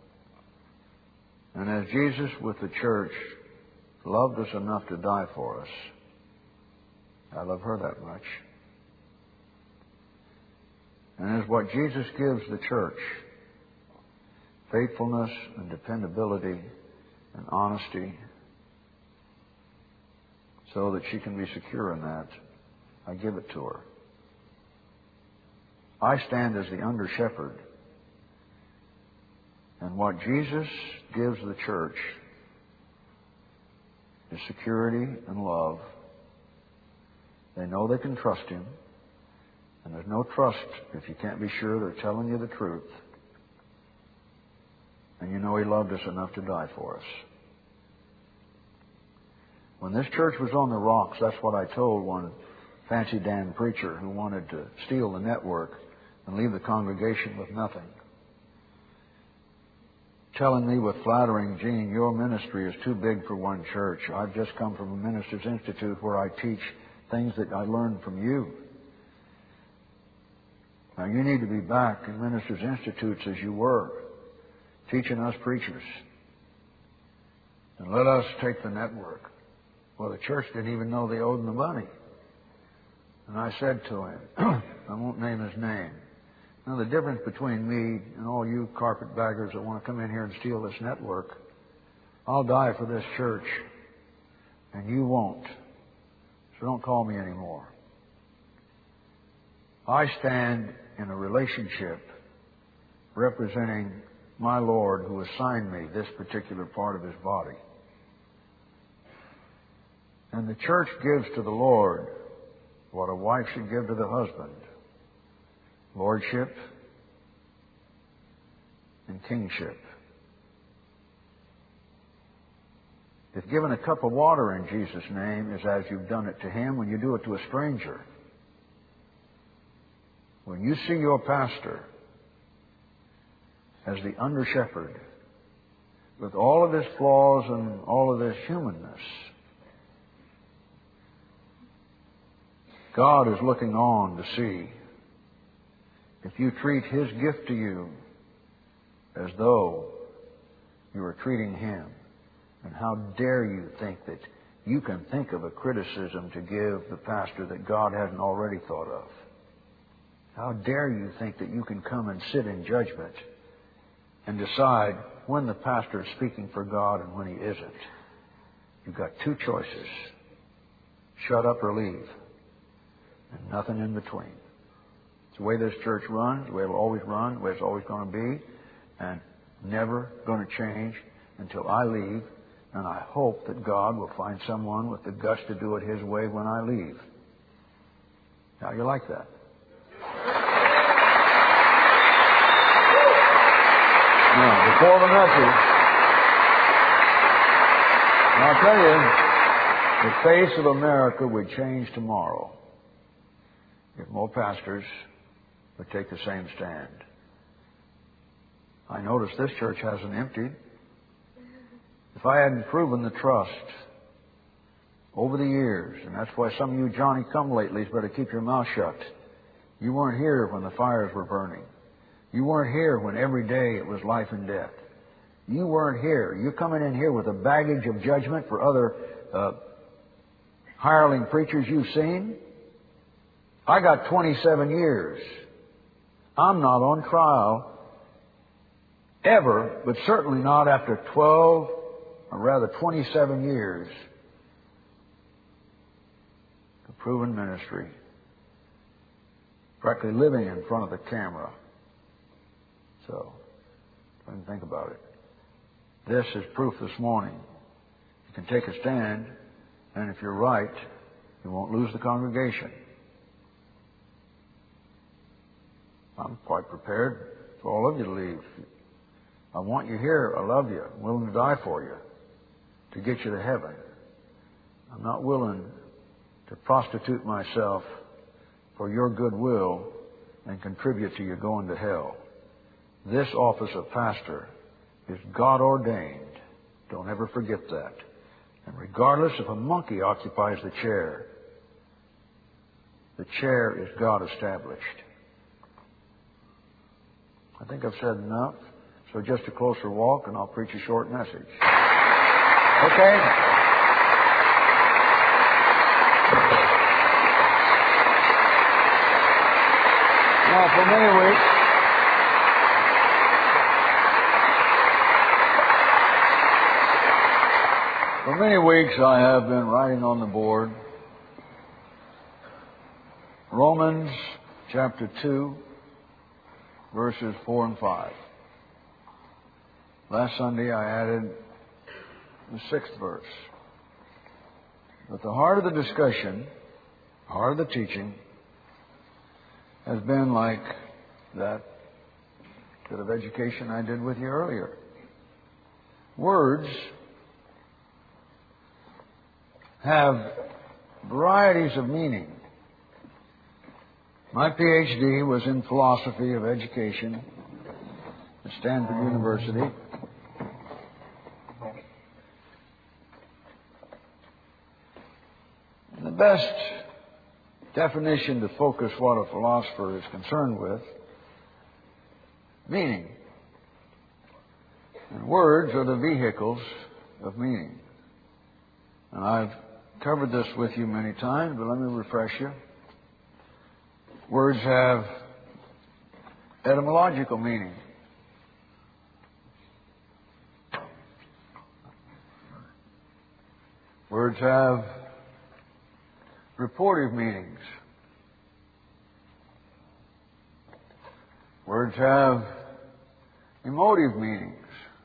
And as Jesus with the church loved us enough to die for us, I love her that much. And as what Jesus gives the church, faithfulness and dependability and honesty, so that she can be secure in that, I give it to her. I stand as the under-shepherd. And what Jesus gives the church is security and love. They know they can trust Him. And there's no trust if you can't be sure they're telling you the truth. And you know He loved us enough to die for us. When this church was on the rocks, that's what I told one fancy Dan preacher who wanted to steal the network and leave the congregation with nothing. Telling me with flattering, Gene, your ministry is too big for one church. I've just come from a Minister's Institute where I teach things that I learned from you. Now you need to be back in Ministers' Institutes as you were, teaching us preachers. And let us take the network. Well, the church didn't even know they owed him the money. And I said to him, I won't name his name. Now, the difference between me and all you carpetbaggers that want to come in here and steal this network, I'll die for this church, and you won't. So don't call me anymore. I stand in a relationship representing my Lord who assigned me this particular part of His body. And the church gives to the Lord what a wife should give to the husband. Lordship and kingship. if giving a cup of water in Jesus' name is as you've done it to Him when you do it to a stranger, when you see your pastor as the under-shepherd with all of his flaws and all of his humanness, God is looking on to see if you treat His gift to you as though you were treating Him. And how dare you think that you can think of a criticism to give the pastor that God hasn't already thought of? How dare you think that you can come and sit in judgment and decide when the pastor is speaking for God and when he isn't? You've got two choices. Shut up or leave. And nothing in between. It's the way this church runs, the way it'll always run, the way it's always going to be, and never going to change until I leave. And I hope that God will find someone with the guts to do it His way when I leave. How you like that? Now, before the message, I'll tell you, the face of America would change tomorrow if more pastors would take the same stand. I notice this church hasn't emptied. If I hadn't proven the trust over the years, and that's why some of you Johnny-come-latelys better keep your mouth shut. You weren't here when the fires were burning. You weren't here when every day it was life and death. You weren't here. You're coming in here with a baggage of judgment for other uh, hireling preachers you've seen. I got twenty-seven years. I'm not on trial ever, but certainly not after twelve, or rather twenty-seven years of proven ministry, practically living in front of the camera. So, I can think about it. This is proof this morning. You can take a stand, and if you're right, you won't lose the congregation. I'm quite prepared for all of you to leave. I want you here. I love you. I'm willing to die for you to get you to heaven. I'm not willing to prostitute myself for your goodwill and contribute to you going to hell. This office of pastor is God ordained. Don't ever forget that. And regardless if a monkey occupies the chair, the chair is God established. I think I've said enough. So just a closer walk and I'll preach a short message. Okay? Now, for many weeks, for many weeks I have been writing on the board Romans chapter two, verses four and five. Last Sunday I added the sixth verse. But the heart of the discussion, the heart of the teaching, has been like that bit of education I did with you earlier. Words have varieties of meaning. My P H D was in philosophy of education at Stanford University. And the best definition to focus what a philosopher is concerned with, meaning. And words are the vehicles of meaning. And I've covered this with you many times, but let me refresh you. Words have etymological meaning. Words have reportive meanings. Words have emotive meanings.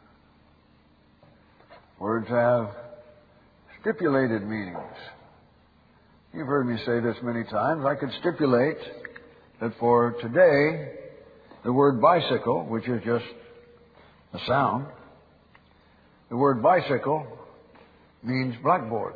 Words have stipulated meanings. You've heard me say this many times. I could stipulate that for today, the word bicycle, which is just a sound, the word bicycle means blackboard.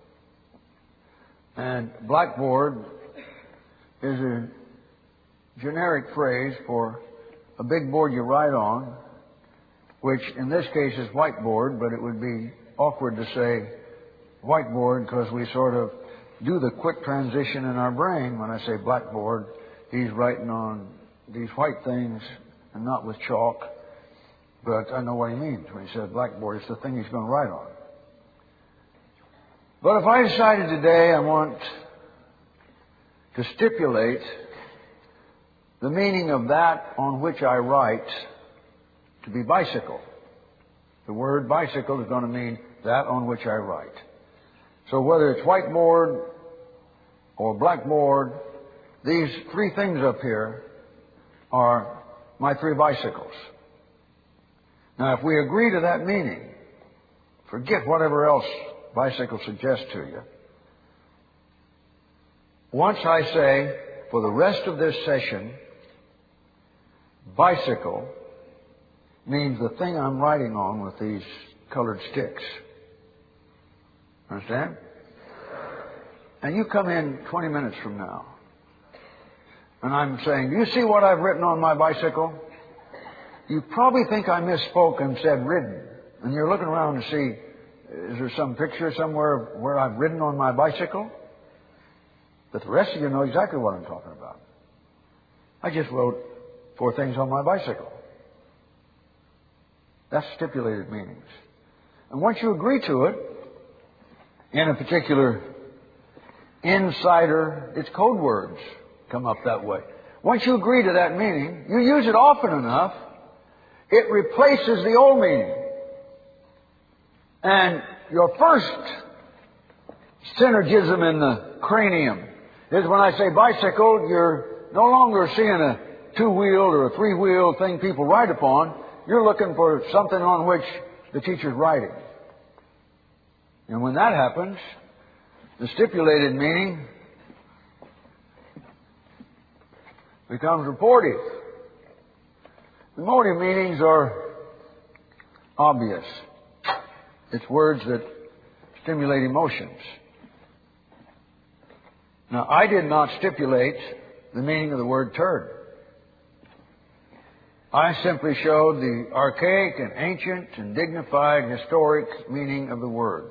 And blackboard is a generic phrase for a big board you write on, which in this case is whiteboard, but it would be awkward to say whiteboard because we sort of do the quick transition in our brain. When I say blackboard, he's writing on these white things and not with chalk. But I know what he means when he says blackboard. It's the thing he's going to write on. But if I decided today I want to stipulate the meaning of that on which I write to be bicycle, the word bicycle is going to mean that on which I write. So whether it's whiteboard or blackboard, these three things up here are my three bicycles. Now, if we agree to that meaning, forget whatever else bicycle suggests to you. Once I say, for the rest of this session, bicycle means the thing I'm writing on with these colored sticks. Understand? And you come in twenty minutes from now, and I'm saying, do you see what I've written on my bicycle? You probably think I misspoke and said ridden. And you're looking around to see, is there some picture somewhere where I've ridden on my bicycle? But the rest of you know exactly what I'm talking about. I just wrote four things on my bicycle. That's stipulated meanings. And once you agree to it, in a particular insider, it's code words come up that way. Once you agree to that meaning, you use it often enough, it replaces the old meaning. And your first synergism in the cranium is when I say bicycle, you're no longer seeing a two-wheeled or a three-wheeled thing people ride upon. You're looking for something on which the teacher's writing. And when that happens, the stipulated meaning becomes reportive. The motive meanings are obvious. It's words that stimulate emotions. Now, I did not stipulate the meaning of the word turd. I simply showed the archaic and ancient and dignified historic meaning of the word.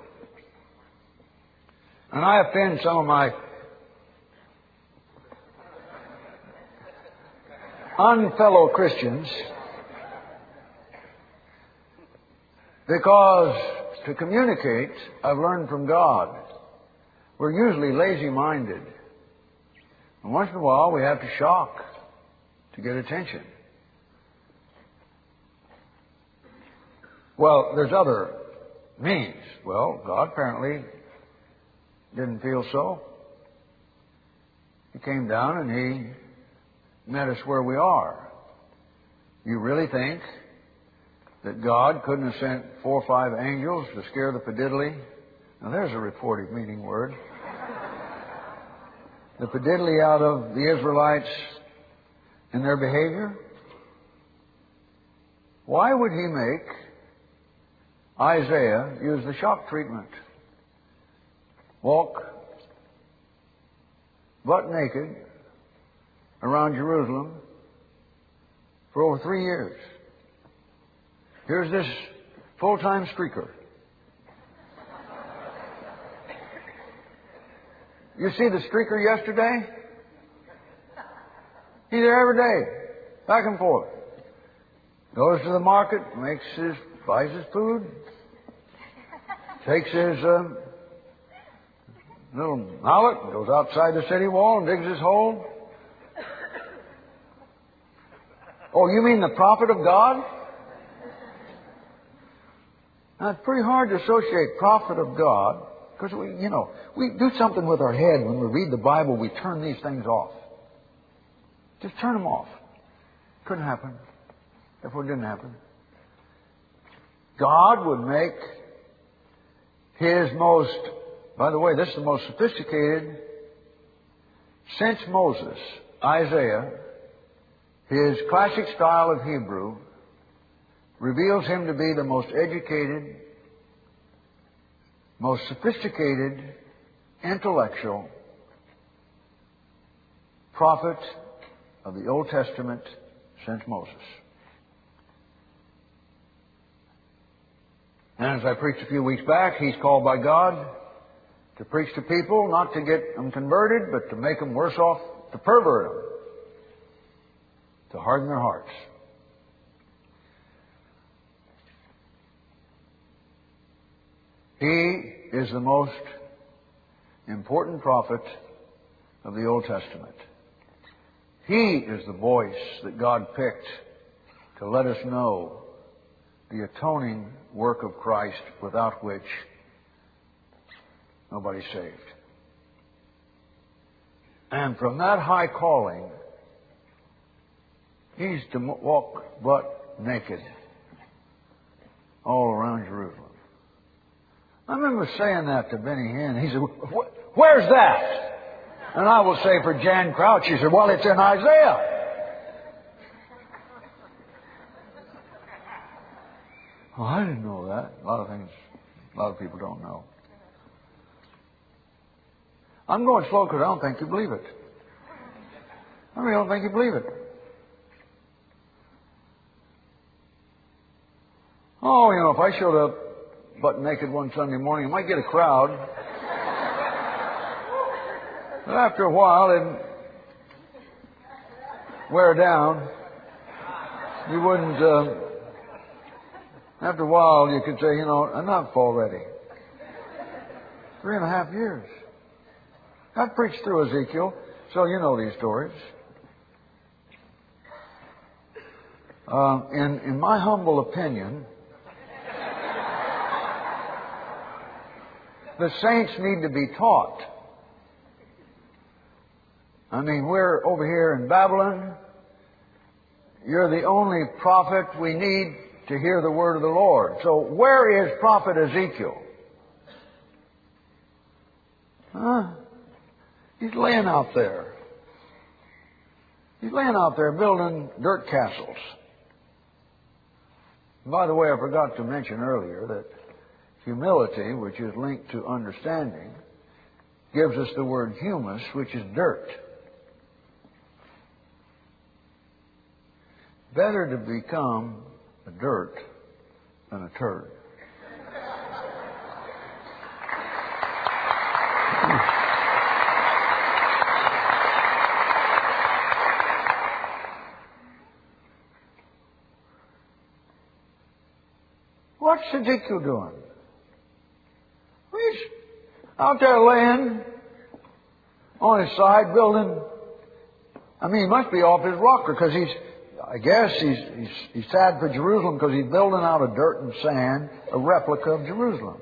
And I offend some of my unfellow Christians because to communicate, I've learned from God, we're usually lazy-minded. And once in a while, we have to shock to get attention. Well, there's other means. Well, God apparently didn't feel so. He came down and He met us where we are. You really think that God couldn't have sent four or five angels to scare the padiddly? Now there's a reportive meaning word. The padiddly out of the Israelites in their behavior? Why would He make Isaiah use the shock treatment? Walk butt naked around Jerusalem for over three years. Here's this full-time streaker. You see the streaker yesterday? He's there every day, back and forth. Goes to the market, makes his, buys his food, takes his uh, little mallet, goes outside the city wall and digs his hole. Oh, you mean the prophet of God? Now, it's pretty hard to associate prophet of God because we, you know, we do something with our head when we read the Bible. We turn these things off. Just turn them off. Couldn't happen. Therefore, it didn't happen. God would make His most, by the way, this is the most sophisticated since Moses, Isaiah, his classic style of Hebrew reveals him to be the most educated most sophisticated, intellectual prophet of the Old Testament since Moses. And as I preached a few weeks back, he's called by God to preach to people, not to get them converted, but to make them worse off, to pervert them, to harden their hearts. He is the most important prophet of the Old Testament. He is the voice that God picked to let us know the atoning work of Christ, without which nobody's saved. And from that high calling, he's to walk butt naked all around Jerusalem. I remember saying that to Benny Hinn. He said, "Where's that?" And I will say for Jan Crouch, she said, "Well, it's in Isaiah." Well, I didn't know that. A lot of things, a lot of people don't know. I'm going slow because I don't think you believe it. I really don't think you believe it. Oh, you know, if I showed up butt naked one Sunday morning, I might get a crowd. But after a while, it'd wear down. You wouldn't... Uh, After a while, you could say, you know, enough already. Three and a half years. I've preached through Ezekiel, so you know these stories. Uh, in, in my humble opinion, the saints need to be taught. I mean, we're over here in Babylon. You're the only prophet we need to hear the word of the Lord. So where is Prophet Ezekiel? Huh? He's laying out there. He's laying out there building dirt castles. And by the way, I forgot to mention earlier that humility, which is linked to understanding, gives us the word humus, which is dirt. Better to become a dirt than a turd. What's Ezekiel doing? He's out there laying on his side building. I mean, he must be off his rocker because he's I guess he's, he's, he's sad for Jerusalem because he's building out of dirt and sand a replica of Jerusalem.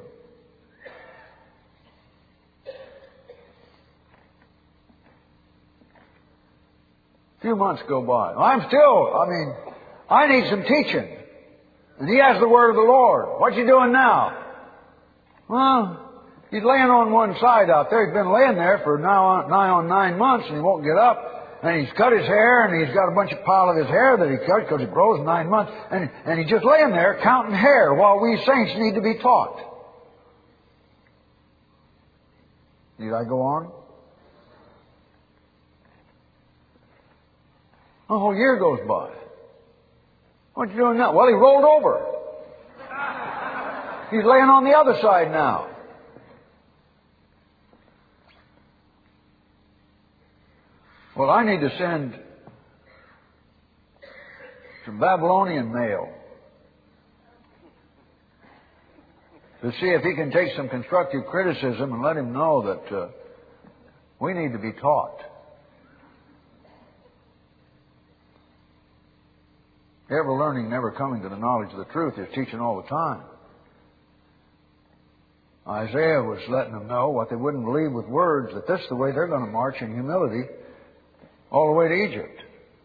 A few months go by. I'm still, I mean, I need some teaching. And he has the word of the Lord. What's he doing now? Well, he's laying on one side out there. He's been laying there for now nigh on nine months and he won't get up. And he's cut his hair, and he's got a bunch of pile of his hair that he cut because it grows in nine months. And, and he's just laying there counting hair while we saints need to be taught. Need I go on? A whole year goes by. What you doing now? Well, he rolled over. He's laying on the other side now. Well, I need to send some Babylonian mail to see if he can take some constructive criticism and let him know that uh, we need to be taught. Ever learning, never coming to the knowledge of the truth is teaching all the time. Isaiah was letting them know what they wouldn't believe with words, that this is the way they're going to march in humility all the way to Egypt.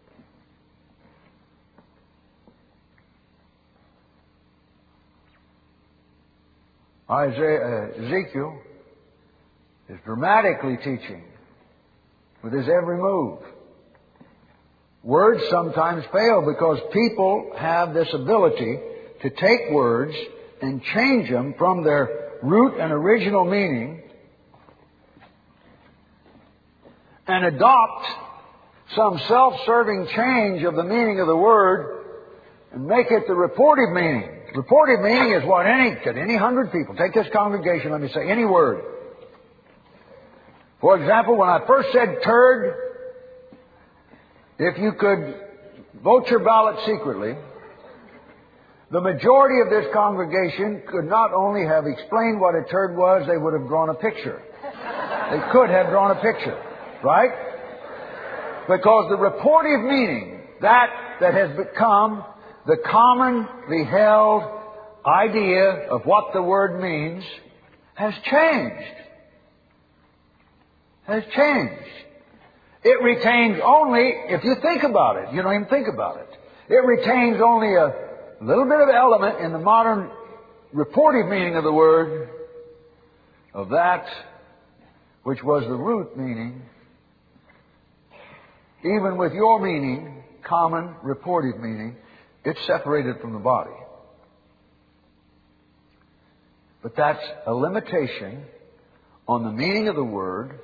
Isaiah, uh, Ezekiel is dramatically teaching with his every move. Words sometimes fail because people have this ability to take words and change them from their root and original meaning and adopt some self-serving change of the meaning of the word and make it the reportive meaning. Reportive meaning is what any, could any hundred people, take this congregation, let me say any word. For example, when I first said turd, if you could vote your ballot secretly, the majority of this congregation could not only have explained what a turd was, they would have drawn a picture. They could have drawn a picture, right? Because the reportive meaning, that that has become the commonly held idea of what the word means, has changed. Has changed. It retains only, if you think about it, you don't even think about it, it retains only a little bit of element in the modern reportive meaning of the word of that which was the root meaning, even with your meaning, common reportive meaning, it's separated from the body. But that's a limitation on the meaning of the word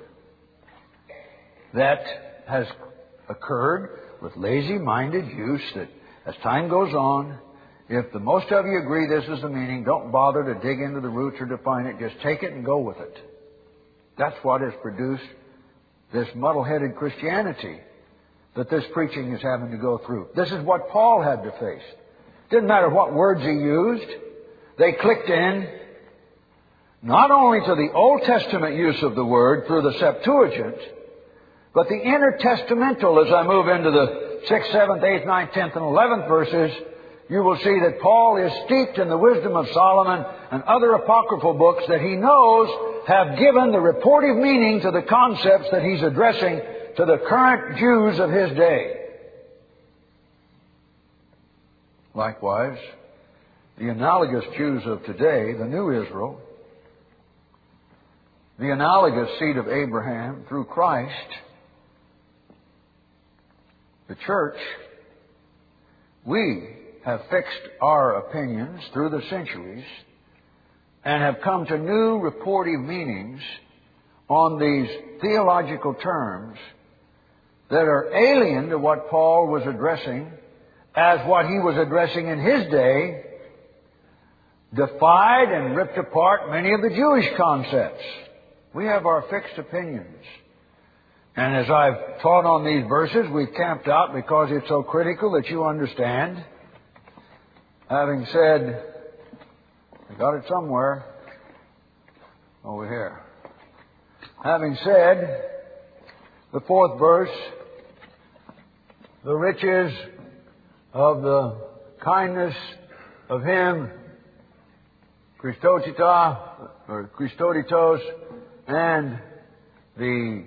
that has occurred with lazy-minded use that as time goes on, if the most of you agree this is the meaning, don't bother to dig into the roots or define it. Just take it and go with it. That's what has produced this muddle-headed Christianity that this preaching is having to go through. This is what Paul had to face. Didn't matter what words he used. They clicked in not only to the Old Testament use of the word through the Septuagint, but the intertestamental, as I move into the sixth, seventh, eighth, ninth, tenth, and eleventh verses, you will see that Paul is steeped in the wisdom of Solomon and other apocryphal books that he knows have given the reportive meaning to the concepts that he's addressing to the current Jews of his day. Likewise, the analogous Jews of today, the new Israel, the analogous seed of Abraham through Christ, the church, we have fixed our opinions through the centuries and have come to new reportive meanings on these theological terms that are alien to what Paul was addressing as what he was addressing in his day, defied and ripped apart many of the Jewish concepts. We have our fixed opinions. And as I've taught on these verses, we've camped out because it's so critical that you understand. Having said, I got it somewhere over here. Having said, the fourth verse, the riches of the kindness of Him, Christotita, or Christotitos, and the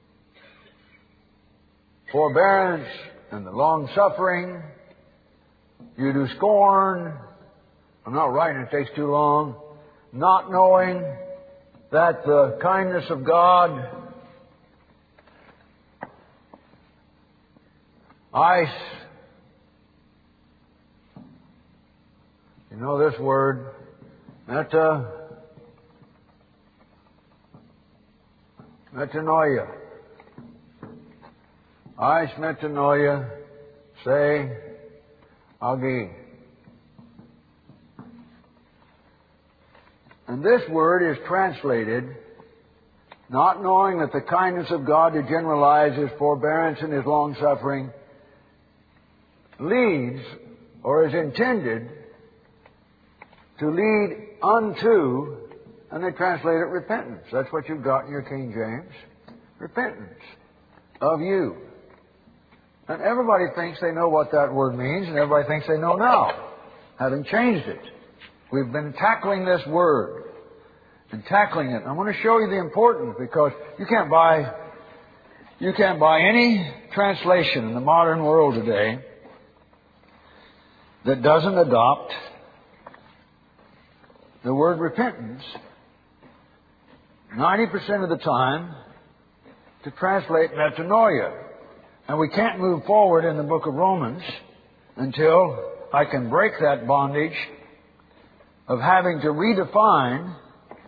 forbearance and the long-suffering, you do scorn. I'm not writing, it takes too long. Not knowing that the kindness of God, ice, you know this word, meta, metanoia. Ice metanoia, say, agi. And this word is translated, not knowing that the kindness of God to generalize His forbearance and His long-suffering leads, or is intended to lead unto, and they translate it repentance. That's what you've got in your King James. Repentance of you. And everybody thinks they know what that word means, and everybody thinks they know now, having changed it. We've been tackling this word and tackling it. I want to show you the importance, because you can't buy you can't buy any translation in the modern world today that doesn't adopt the word repentance ninety percent of the time to translate metanoia. And we can't move forward in the book of Romans until I can break that bondage of having to redefine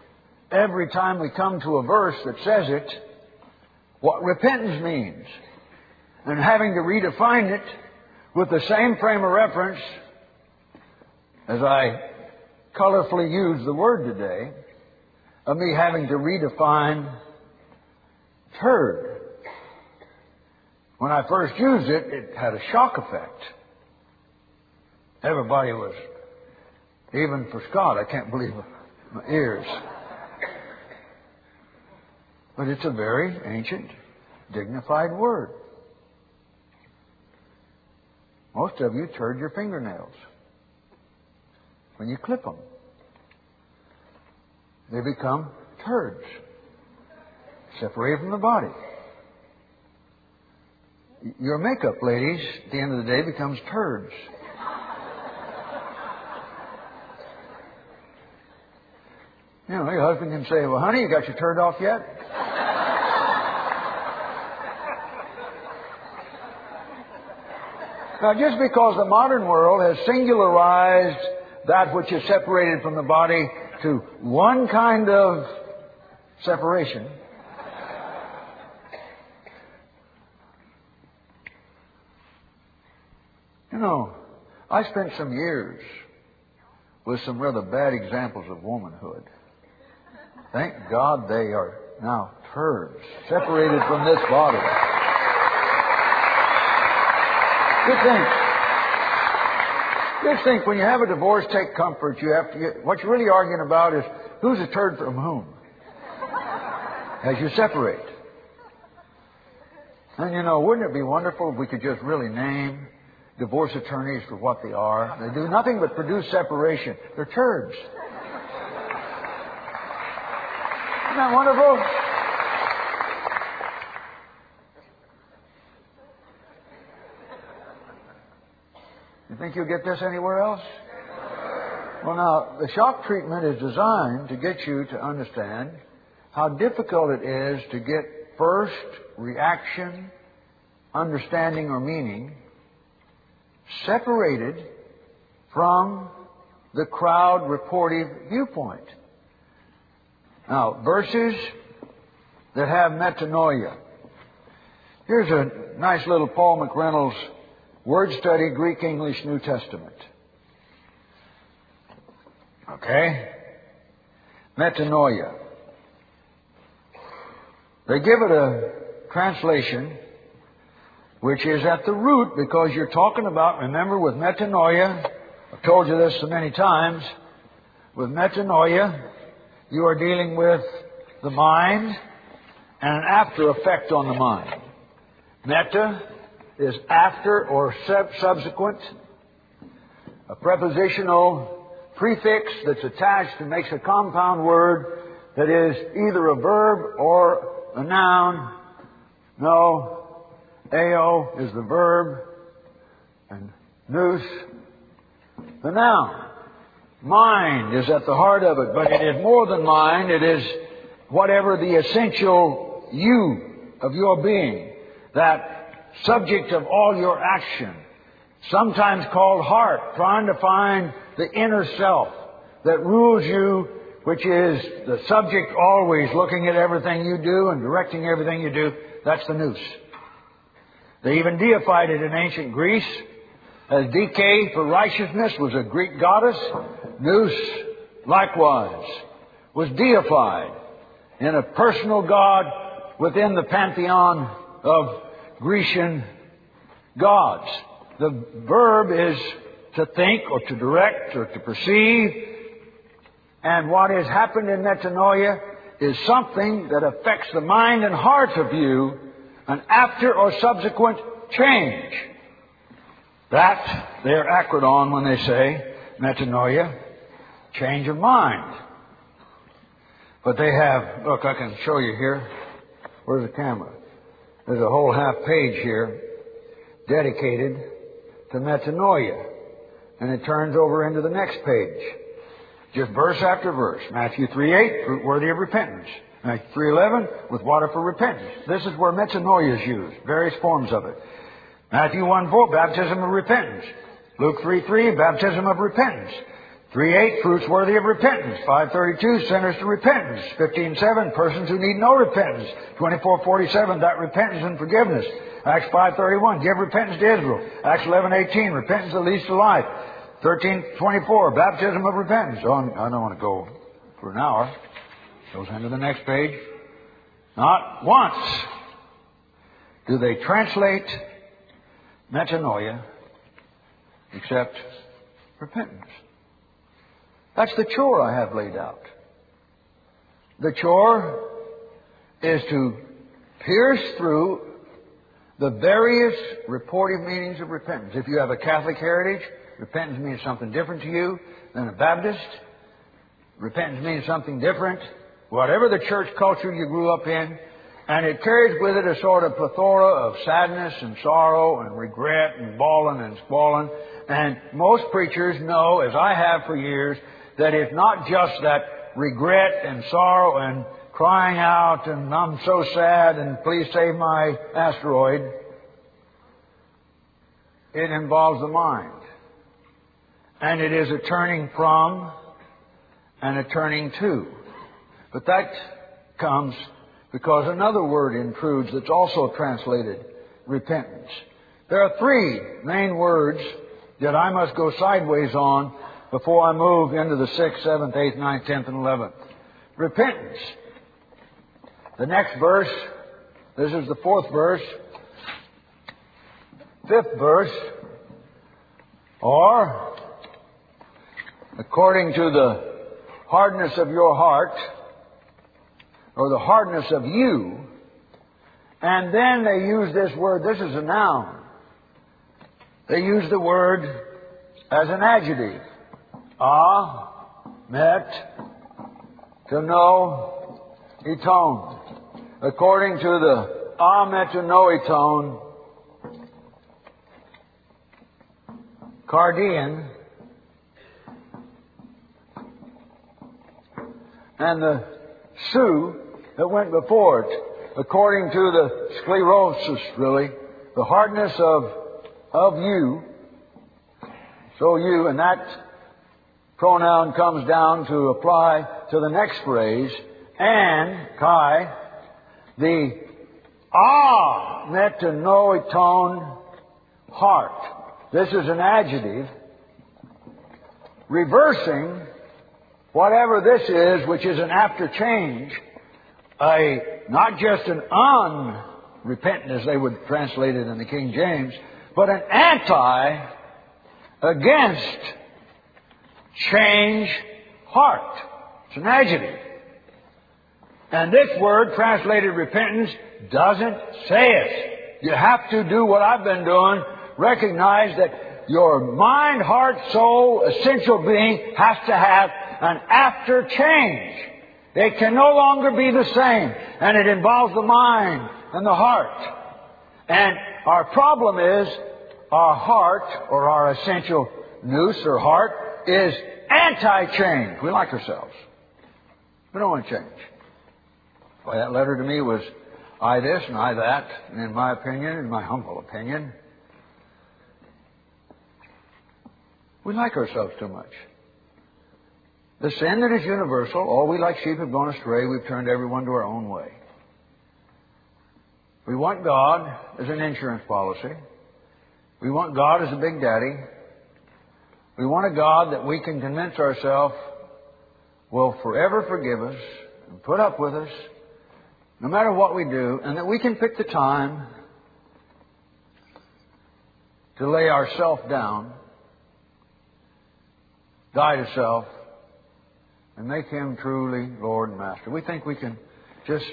every time we come to a verse that says it, what repentance means. And having to redefine it with the same frame of reference as I colorfully use the word today, of me having to redefine turd. When I first used it, it had a shock effect. Everybody was, even for Scott, I can't believe my ears. But it's a very ancient, dignified word. Most of you turd your fingernails when you clip them. They become turds, separated from the body. Your makeup, ladies, at the end of the day becomes turds. You know, your husband can say, well, honey, you got your turd off yet? Now, just because the modern world has singularized that which is separated from the body to one kind of separation, you know, I spent some years with some rather bad examples of womanhood. Thank God they are now turds, separated from this body. Just think. Just think, when you have a divorce, take comfort. You have to get, what you're really arguing about is who's a turd from whom as you separate. And you know, wouldn't it be wonderful if we could just really name divorce attorneys for what they are? They do nothing but produce separation. They're turds. Isn't that wonderful? You think you'll get this anywhere else? Well, now, the shock treatment is designed to get you to understand how difficult it is to get first reaction, understanding, or meaning separated from the crowd reportive viewpoint. Now, verses that have metanoia. Here's a nice little Paul McReynolds word study, Greek, English, New Testament. Okay? Metanoia. They give it a translation which is at the root, because you're talking about, remember, with metanoia, I've told you this so many times, with metanoia, you are dealing with the mind and an after effect on the mind. Meta is after or sub- subsequent. A prepositional prefix that's attached and makes a compound word that is either a verb or a noun. No, eo is the verb and nous the noun. Mind is at the heart of it, but it is more than mind. It is whatever the essential you of your being, that subject of all your action, sometimes called heart, trying to find the inner self that rules you, which is the subject always looking at everything you do and directing everything you do. That's the nous. They even deified it in ancient Greece. As Dike for righteousness was a Greek goddess, nous likewise was deified in a personal God within the pantheon of Grecian gods. The verb is to think or to direct or to perceive. And what has happened in metanoia is something that affects the mind and heart of you, an after or subsequent change. That, they're acrodon when they say metanoia, change of mind. But they have, look, I can show you here. Where's the camera? There's a whole half page here dedicated to metanoia. And it turns over into the next page. Just verse after verse. Matthew three eight, fruit worthy of repentance. Matthew three eleven, with water for repentance. This is where metanoia is used, various forms of it. Matthew one four, baptism of repentance. Luke three three, baptism of repentance. three eight, fruits worthy of repentance. five thirty-two, sinners to repentance. fifteen seven, persons who need no repentance. twenty-four forty-seven, that repentance and forgiveness. Acts five thirty-one, give repentance to Israel. Acts eleven eighteen, repentance that leads to life. thirteen twenty-four, baptism of repentance. Oh, I don't want to go for an hour. Goes into the next page. Not once do they translate metanoia except repentance. That's the chore I have laid out. The chore is to pierce through the various reportive meanings of repentance. If you have a Catholic heritage, repentance means something different to you than a Baptist. Repentance means something different. Whatever the church culture you grew up in, and it carries with it a sort of plethora of sadness and sorrow and regret and bawling and squalling. And most preachers know, as I have for years, that it's not just that regret and sorrow and crying out and I'm so sad and please save my asteroid. It involves the mind. And it is a turning from and a turning to. But that comes because another word intrudes that's also translated repentance. There are three main words that I must go sideways on before I move into the sixth, seventh, eighth, ninth, tenth, and eleventh. Repentance. The next verse, this is the fourth verse, fifth verse, or according to the hardness of your heart, or the hardness of you, and then they use this word, this is a noun. They use the word as an adjective. Ah, met, to know, etone. According to the ah, met, to know, etone, Cardean, and the Sioux that went before it, according to the sclerosis, really, the hardness of of you, so you, and that pronoun comes down to apply to the next phrase, and, kai, the ah, metanoiton, heart. This is an adjective reversing whatever this is, which is an after change, a, not just an unrepentant, as they would translate it in the King James, but an anti against change heart. It's an adjective. And this word, translated repentance, doesn't say it. You have to do what I've been doing. Recognize that your mind, heart, soul, essential being has to have an after change. It can no longer be the same. And it involves the mind and the heart. And our problem is our heart, or our essential nous or heart, is anti-change. We like ourselves. We don't want to change. Well, that letter to me was I this and I that, and in my opinion, in my humble opinion, we like ourselves too much. The sin that is universal, all we like sheep have gone astray, we've turned everyone to our own way. We want God as an insurance policy. We want God as a big daddy. We want a God that we can convince ourselves will forever forgive us and put up with us no matter what we do, and that we can pick the time to lay ourselves down, die to self, and make Him truly Lord and Master. We think we can just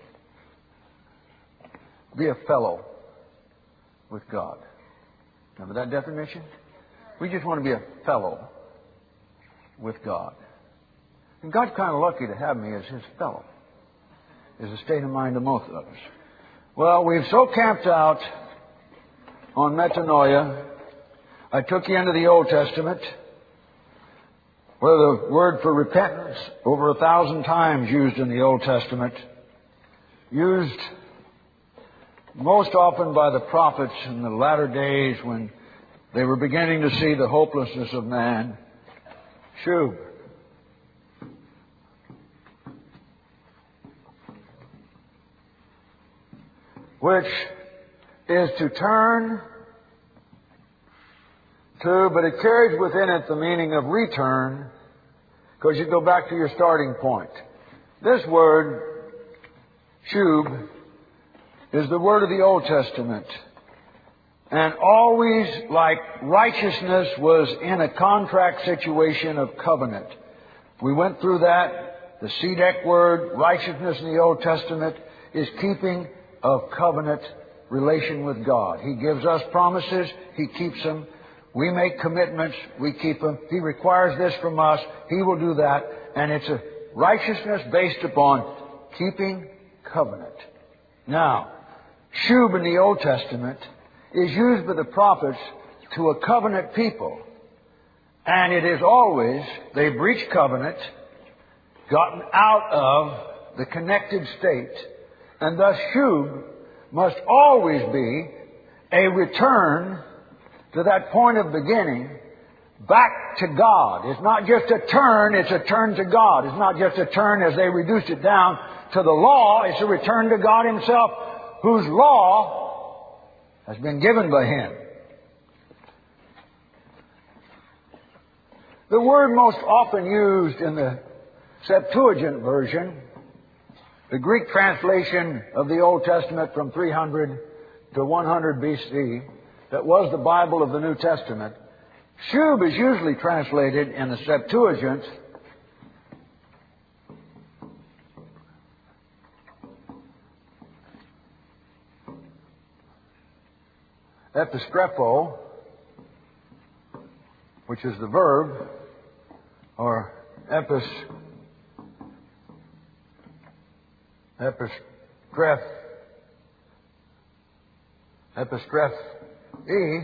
be a fellow with God. Remember that definition? We just want to be a fellow with God. And God's kind of lucky to have me as His fellow. Is the state of mind of most of us. Well, we've so camped out on metanoia. I took you into the Old Testament, where the word for repentance, over a thousand times used in the Old Testament, used most often by the prophets in the latter days when they were beginning to see the hopelessness of man, Shub. Which is to turn to, but it carries within it the meaning of return, because you go back to your starting point. This word, shub, is the word of the Old Testament. And always, like righteousness was in a contract situation of covenant. We went through that. The Sedek word, righteousness in the Old Testament, is keeping of covenant relation with God. He gives us promises, He keeps them. We make commitments, we keep them. He requires this from us, He will do that. And it's a righteousness based upon keeping covenant. Now, shub in the Old Testament is used by the prophets to a covenant people. And it is always, they breached covenant, gotten out of the connected state, and thus shub must always be a return to that point of beginning, back to God. It's not just a turn, it's a turn to God. It's not just a turn as they reduced it down to the law, it's a return to God Himself, whose law has been given by Him. The word most often used in the Septuagint version, the Greek translation of the Old Testament from three hundred to one hundred B C, that was the Bible of the New Testament, shub is usually translated in the Septuagint epistrepho, which is the verb, or epis, epistreph, epistreph, E,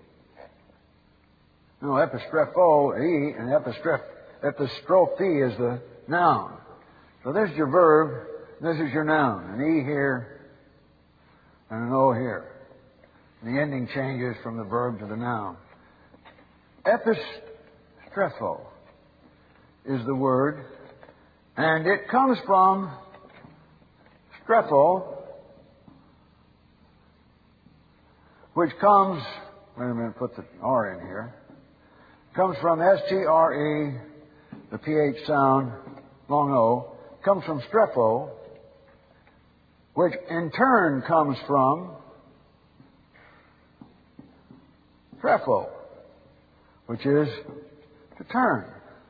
no, epistrepho, E, and epistreph, epistrophe is the noun. So this is your verb, this is your noun. An E here, and an O here. The ending changes from the verb to the noun. Epistrepho is the word, and it comes from strepho, which comes, wait a minute, put the R in here, comes from S T R E, the P H sound, long O, comes from strepho, which in turn comes from strepho, which is to turn,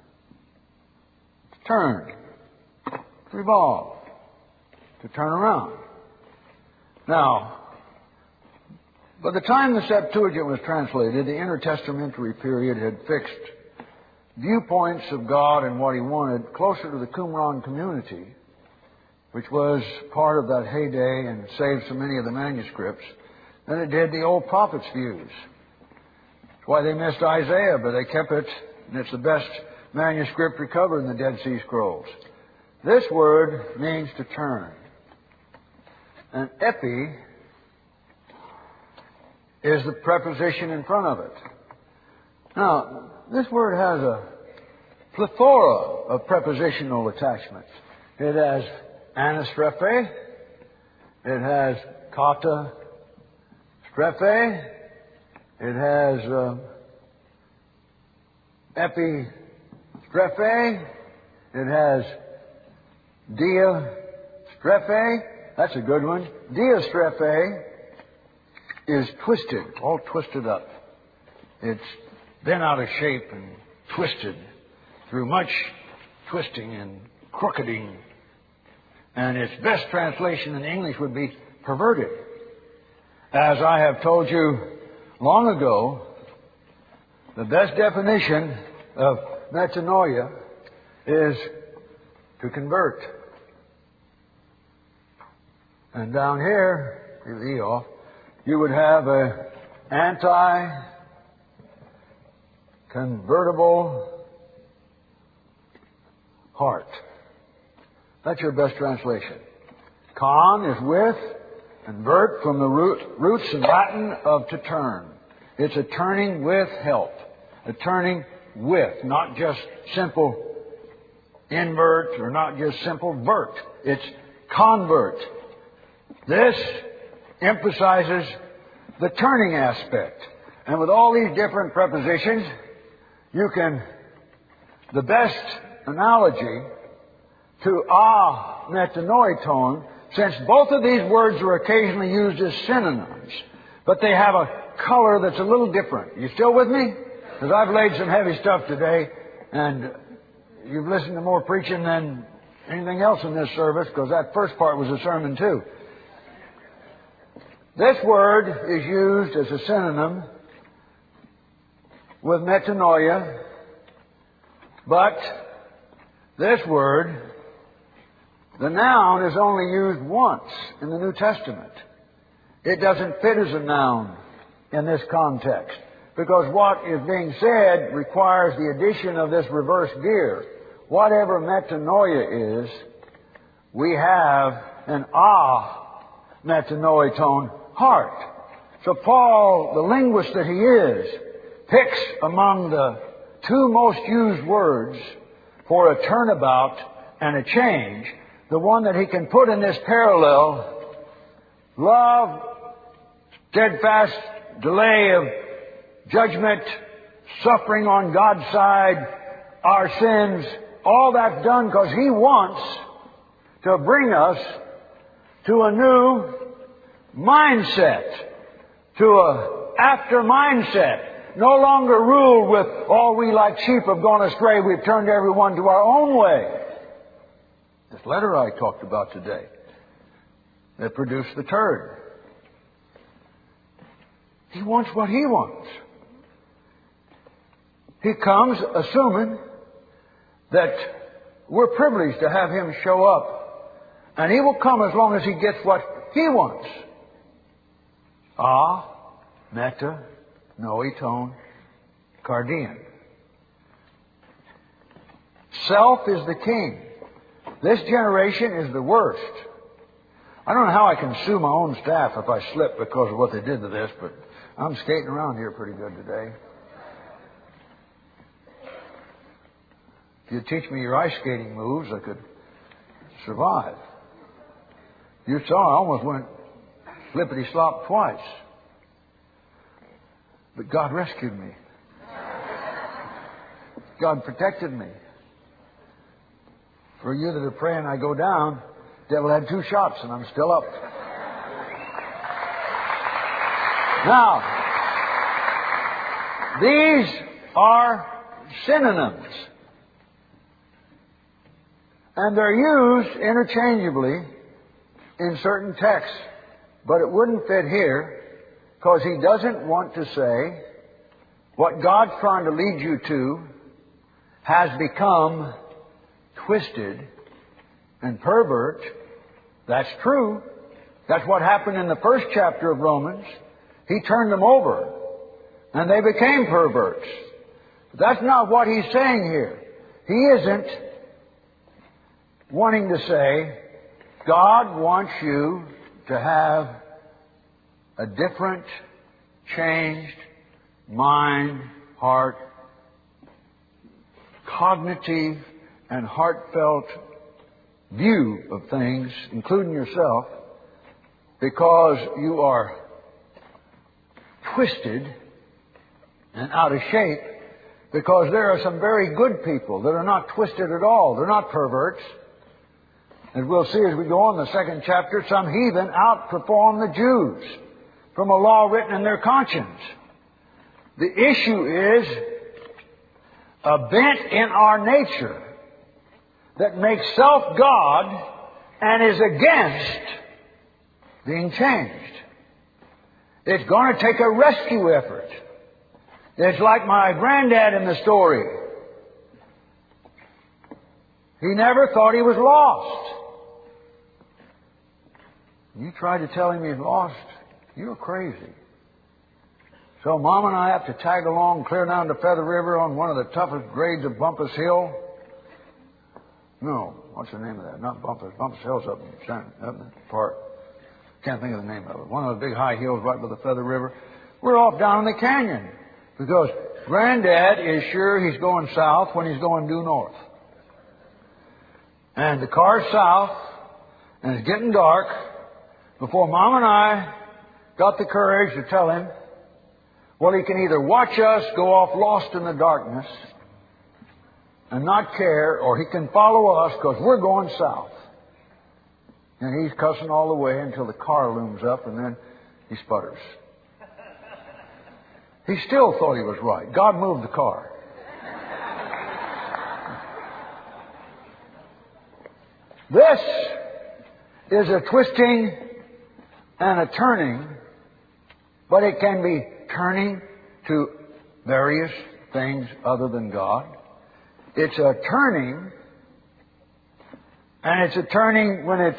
to turn, to revolve, to turn around. Now, by the time the Septuagint was translated, the intertestamentary period had fixed viewpoints of God and what He wanted closer to the Qumran community, which was part of that heyday and saved so many of the manuscripts, than it did the old prophets' views. That's why they missed Isaiah, but they kept it, and it's the best manuscript recovered in the Dead Sea Scrolls. This word means to turn. And epi is the preposition in front of it. Now, this word has a plethora of prepositional attachments. It has anastrophe, it has kata strephe, it has uh, epistrophe, it has diastrophe, that's a good one. Diastrophe is twisted, all twisted up. It's been out of shape and twisted through much twisting and crookeding. And its best translation in English would be perverted. As I have told you long ago, the best definition of metanoia is to convert. And down here, leave the E off, you would have a anti-convertible heart. That's your best translation. Con is with, and vert from the root, roots in Latin of to turn. It's a turning with help. A turning with, not just simple invert or not just simple vert. It's convert. This emphasizes the turning aspect. And with all these different prepositions, you can, the best analogy to a metanoiton, since both of these words are occasionally used as synonyms, but they have a color that's a little different. You still with me? Because I've laid some heavy stuff today, and you've listened to more preaching than anything else in this service, because that first part was a sermon too. This word is used as a synonym with metanoia, but this word, the noun, is only used once in the New Testament. It doesn't fit as a noun in this context, because what is being said requires the addition of this reverse gear. Whatever metanoia is, we have an ah metanoiton heart. So Paul, the linguist that he is, picks among the two most used words for a turnabout and a change, the one that he can put in this parallel: love, steadfast delay of judgment, suffering on God's side, our sins, all that's done because He wants to bring us to a new mindset, to a after mindset. No longer ruled with, all we like sheep have gone astray, we've turned everyone to our own way. This letter I talked about today that produced the turd. He wants what He wants. He comes assuming that we're privileged to have Him show up, and He will come as long as He gets what He wants. Ah, meta, noiton, cardian. Self is the king. This generation is the worst. I don't know how I can sue my own staff if I slip because of what they did to this, but I'm skating around here pretty good today. If you'd teach me your ice skating moves, I could survive. You saw I almost went flippity-slop twice. But God rescued me. God protected me. For you that are praying I go down, the devil had two shots and I'm still up. Now, these are synonyms. And they're used interchangeably in certain texts. But it wouldn't fit here because He doesn't want to say what God's trying to lead you to has become twisted and pervert. That's true. That's what happened in the first chapter of Romans. He turned them over and they became perverts. But that's not what He's saying here. He isn't wanting to say, God wants you to have a different, changed mind, heart, cognitive and heartfelt view of things, including yourself, because you are twisted and out of shape, because there are some very good people that are not twisted at all. They're not perverts. As we'll see as we go on in the second chapter, some heathen outperform the Jews from a law written in their conscience. The issue is a bent in our nature that makes self God and is against being changed. It's going to take a rescue effort. It's like my granddad in the story. He never thought he was lost. You try to tell him he's lost, you're crazy. So Mom and I have to tag along clear down to Feather River on one of the toughest grades of Bumpus Hill. No, what's the name of that? Not Bumpus. Bumpus Hill's up in the, up in the park. Can't think of the name of it. One of the big high hills right by the Feather River. We're off down in the canyon because Granddad is sure he's going south when he's going due north. And the car's south, and it's getting dark, before Mom and I got the courage to tell him, well, he can either watch us go off lost in the darkness and not care, or he can follow us because we're going south. And he's cussing all the way until the car looms up, and then he sputters. He still thought he was right. God moved the car. This is a twisting and a turning, but it can be turning to various things other than God. It's a turning, and it's a turning when it's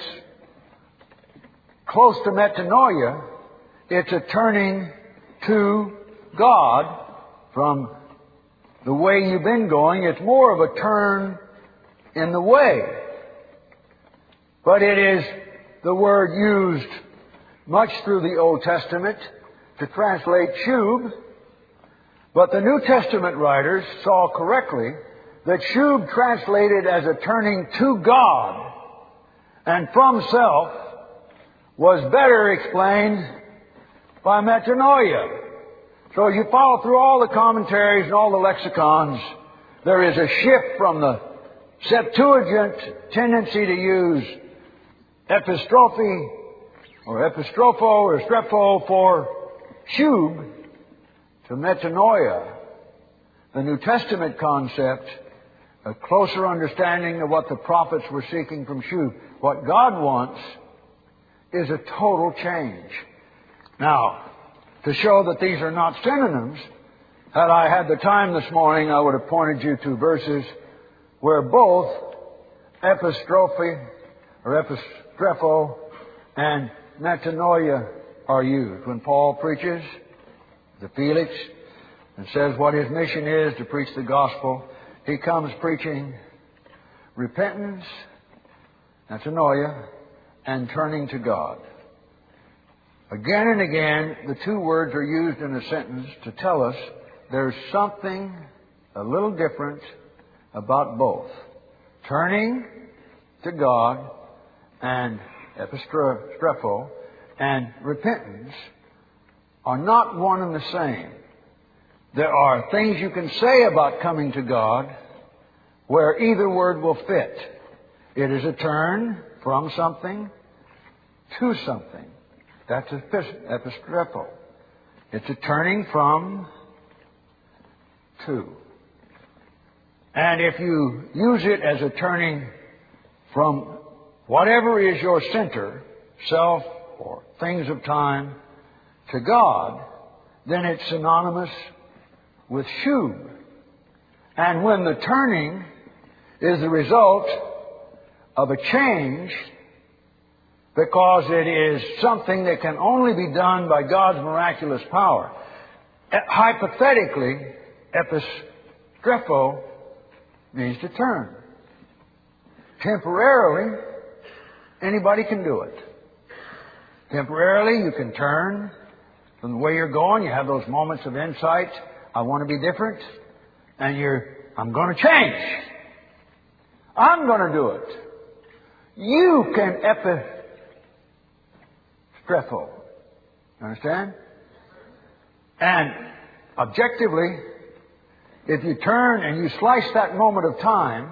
close to metanoia. It's a turning to God from the way you've been going. It's more of a turn in the way. But it is the word used much through the Old Testament to translate shub. But the New Testament writers saw correctly that shub translated as a turning to God and from self was better explained by metanoia. So as you follow through all the commentaries and all the lexicons, there is a shift from the Septuagint tendency to use epistrophe or epistropho or strepho for shub to metanoia, the New Testament concept, a closer understanding of what the prophets were seeking from shub. What God wants is a total change. Now, to show that these are not synonyms, had I had the time this morning, I would have pointed you to verses where both epistrophe or epistrepho and metanoia are used. When Paul preaches to Felix and says what his mission is to preach the gospel, he comes preaching repentance, metanoia, and turning to God. Again and again, the two words are used in a sentence to tell us there's something a little different about both. Turning to God and epistrepho and repentance are not one and the same. There are things you can say about coming to God where either word will fit. It is a turn from something to something. That's epistrepho. It's a turning from to. And if you use it as a turning from whatever is your center, self or things of time, to God, then it's synonymous with shub. And when the turning is the result of a change, because it is something that can only be done by God's miraculous power. Hypothetically, epistrepho means to turn. Temporarily, anybody can do it. Temporarily, you can turn from the way you're going. You have those moments of insight. I want to be different. And you're, I'm going to change. I'm going to do it. You can epistrepho. Strepho. Understand? And objectively, if you turn and you slice that moment of time,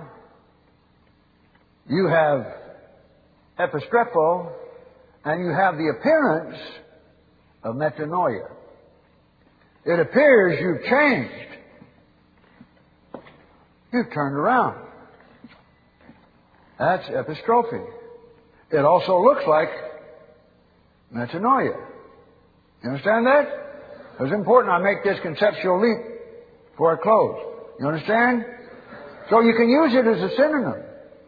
you have epistrepho and you have the appearance of metanoia. It appears you've changed. You've turned around. That's epistrophe. It also looks like metanoia. You understand that? It's important I make this conceptual leap before I close. You understand? So you can use it as a synonym.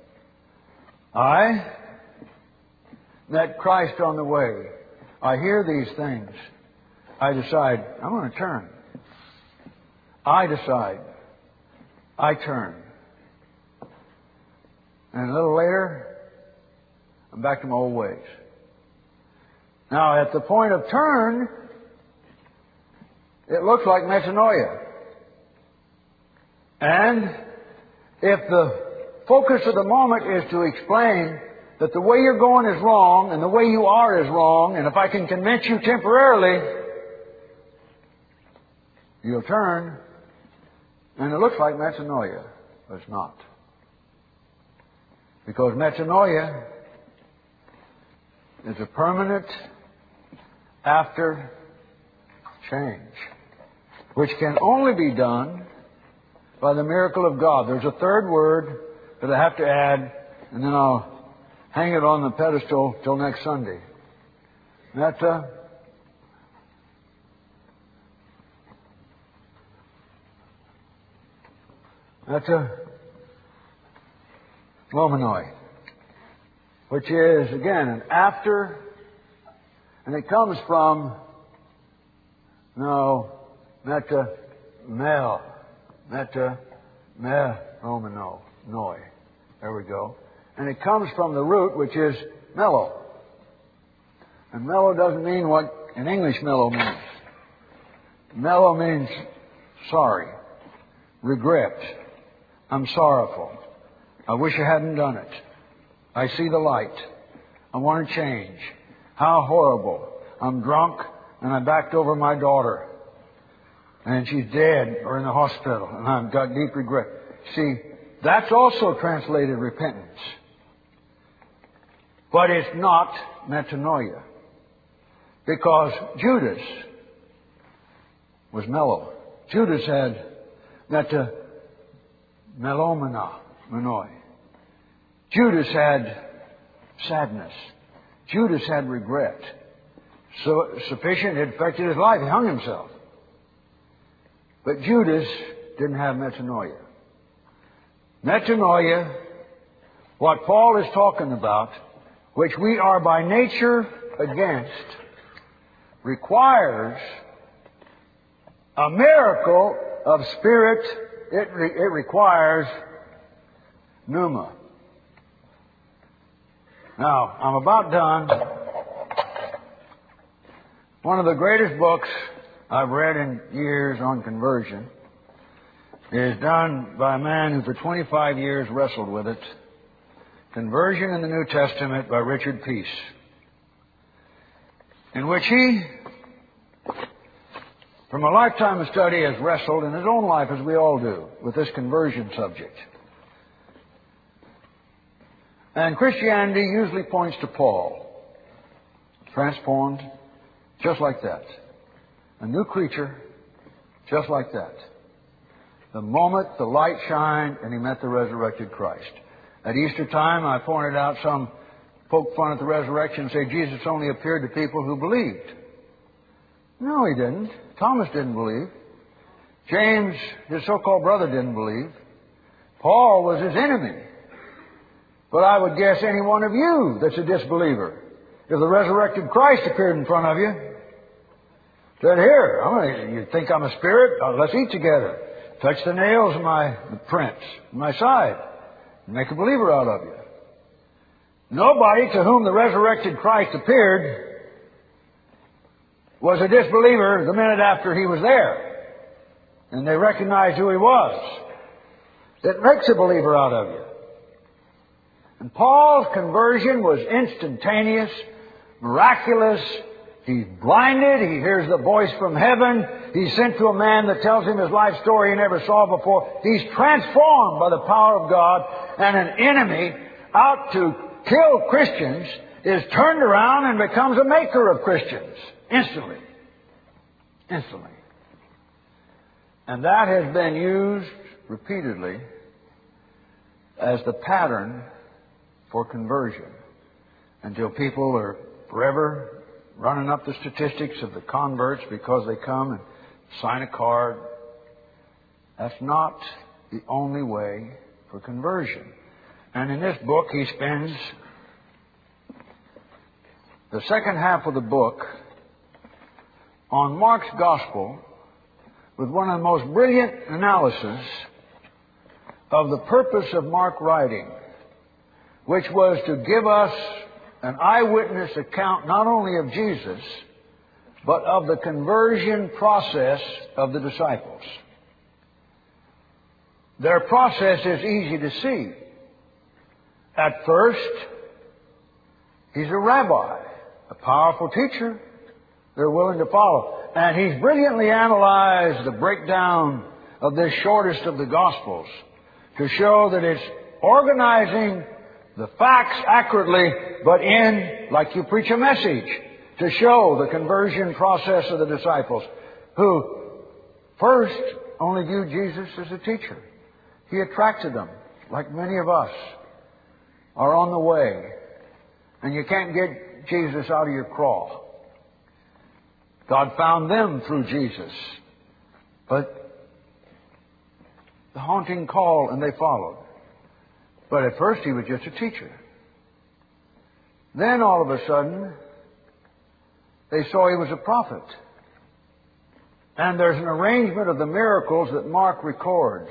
I met Christ on the way. I hear these things. I decide, I'm going to turn. I decide. I turn. And a little later, I'm back to my old ways. Now, at the point of turn, it looks like metanoia. And if the focus of the moment is to explain that the way you're going is wrong and the way you are is wrong, and if I can convince you temporarily, you'll turn, and it looks like metanoia, but it's not. Because metanoia is a permanent after change, which can only be done by the miracle of God. There's a third word that I have to add, and then I'll hang it on the pedestal till next Sunday. Meta Meta Lomanoi, which is, again, an after, and it comes from, no, meta mel, meta me Romano, noi. There we go. And it comes from the root, which is mellow. And mellow doesn't mean what in English mellow means. Mellow means sorry, regret. I'm sorrowful. I wish I hadn't done it. I see the light. I want to change. How horrible. I'm drunk and I backed over my daughter. And she's dead or in the hospital. And I've got deep regret. See, that's also translated repentance. But it's not metanoia. Because Judas was mellow. Judas had meta melomena, menoi. Judas had sadness. Judas had regret. So sufficient, it affected his life. He hung himself. But Judas didn't have metanoia. Metanoia, what Paul is talking about, which we are by nature against, requires a miracle of spirit. It, re- it requires pneuma. Now, I'm about done. One of the greatest books I've read in years on conversion is done by a man who for twenty-five years wrestled with it. Conversion in the New Testament by Richard Peace, in which he, from a lifetime of study, has wrestled in his own life, as we all do, with this conversion subject. And Christianity usually points to Paul, transformed just like that. A new creature, just like that. The moment the light shined and he met the resurrected Christ. At Easter time, I pointed out some poke fun at the resurrection and say Jesus only appeared to people who believed. No, he didn't. Thomas didn't believe. James, his so-called brother, didn't believe. Paul was his enemy. But I would guess any one of you that's a disbeliever, if the resurrected Christ appeared in front of you, said, here, I'm gonna, you think I'm a spirit? Oh, let's eat together. Touch the nails of my prints, my side. Make a believer out of you. Nobody to whom the resurrected Christ appeared was a disbeliever the minute after he was there. And they recognized who he was. It makes a believer out of you. And Paul's conversion was instantaneous, miraculous. He's blinded. He hears the voice from heaven. He's sent to a man that tells him his life story he never saw before. He's transformed by the power of God. And an enemy out to kill Christians is turned around and becomes a maker of Christians. Instantly. Instantly. And that has been used repeatedly as the pattern for conversion until people are forever running up the statistics of the converts because they come and sign a card. That's not the only way for conversion. And in this book, he spends the second half of the book on Mark's Gospel with one of the most brilliant analyses of the purpose of Mark writing, which was to give us an eyewitness account not only of Jesus, but of the conversion process of the disciples. their process is easy to see. At first, he's a rabbi, a powerful teacher they're willing to follow. And he's brilliantly analyzed the breakdown of this shortest of the Gospels to show that it's organizing the facts accurately, but in, like you preach a message, to show the conversion process of the disciples, who first only viewed Jesus as a teacher. He attracted them, like many of us are on the way. And you can't get Jesus out of your craw. God found them through Jesus. But the haunting call, and they followed. But at first he was just a teacher. Then all of a sudden, they saw he was a prophet. And there's an arrangement of the miracles that Mark records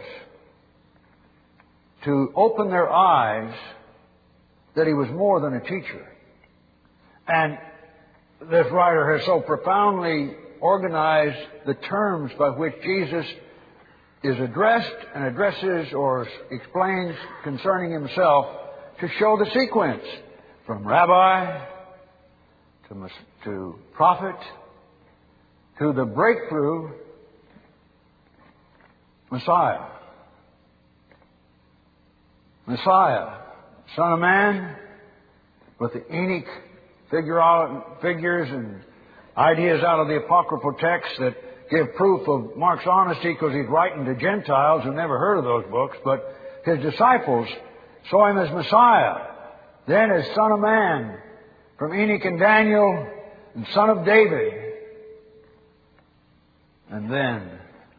to open their eyes that he was more than a teacher. And this writer has so profoundly organized the terms by which Jesus is addressed and addresses or explains concerning himself to show the sequence from rabbi to, to prophet to the breakthrough Messiah. Messiah, Son of Man, with the Enoch figure out, figures and ideas out of the apocryphal texts that give proof of Mark's honesty, because he's writing to Gentiles who never heard of those books, but his disciples saw him as Messiah, then as Son of Man, from Enoch and Daniel, and Son of David, and then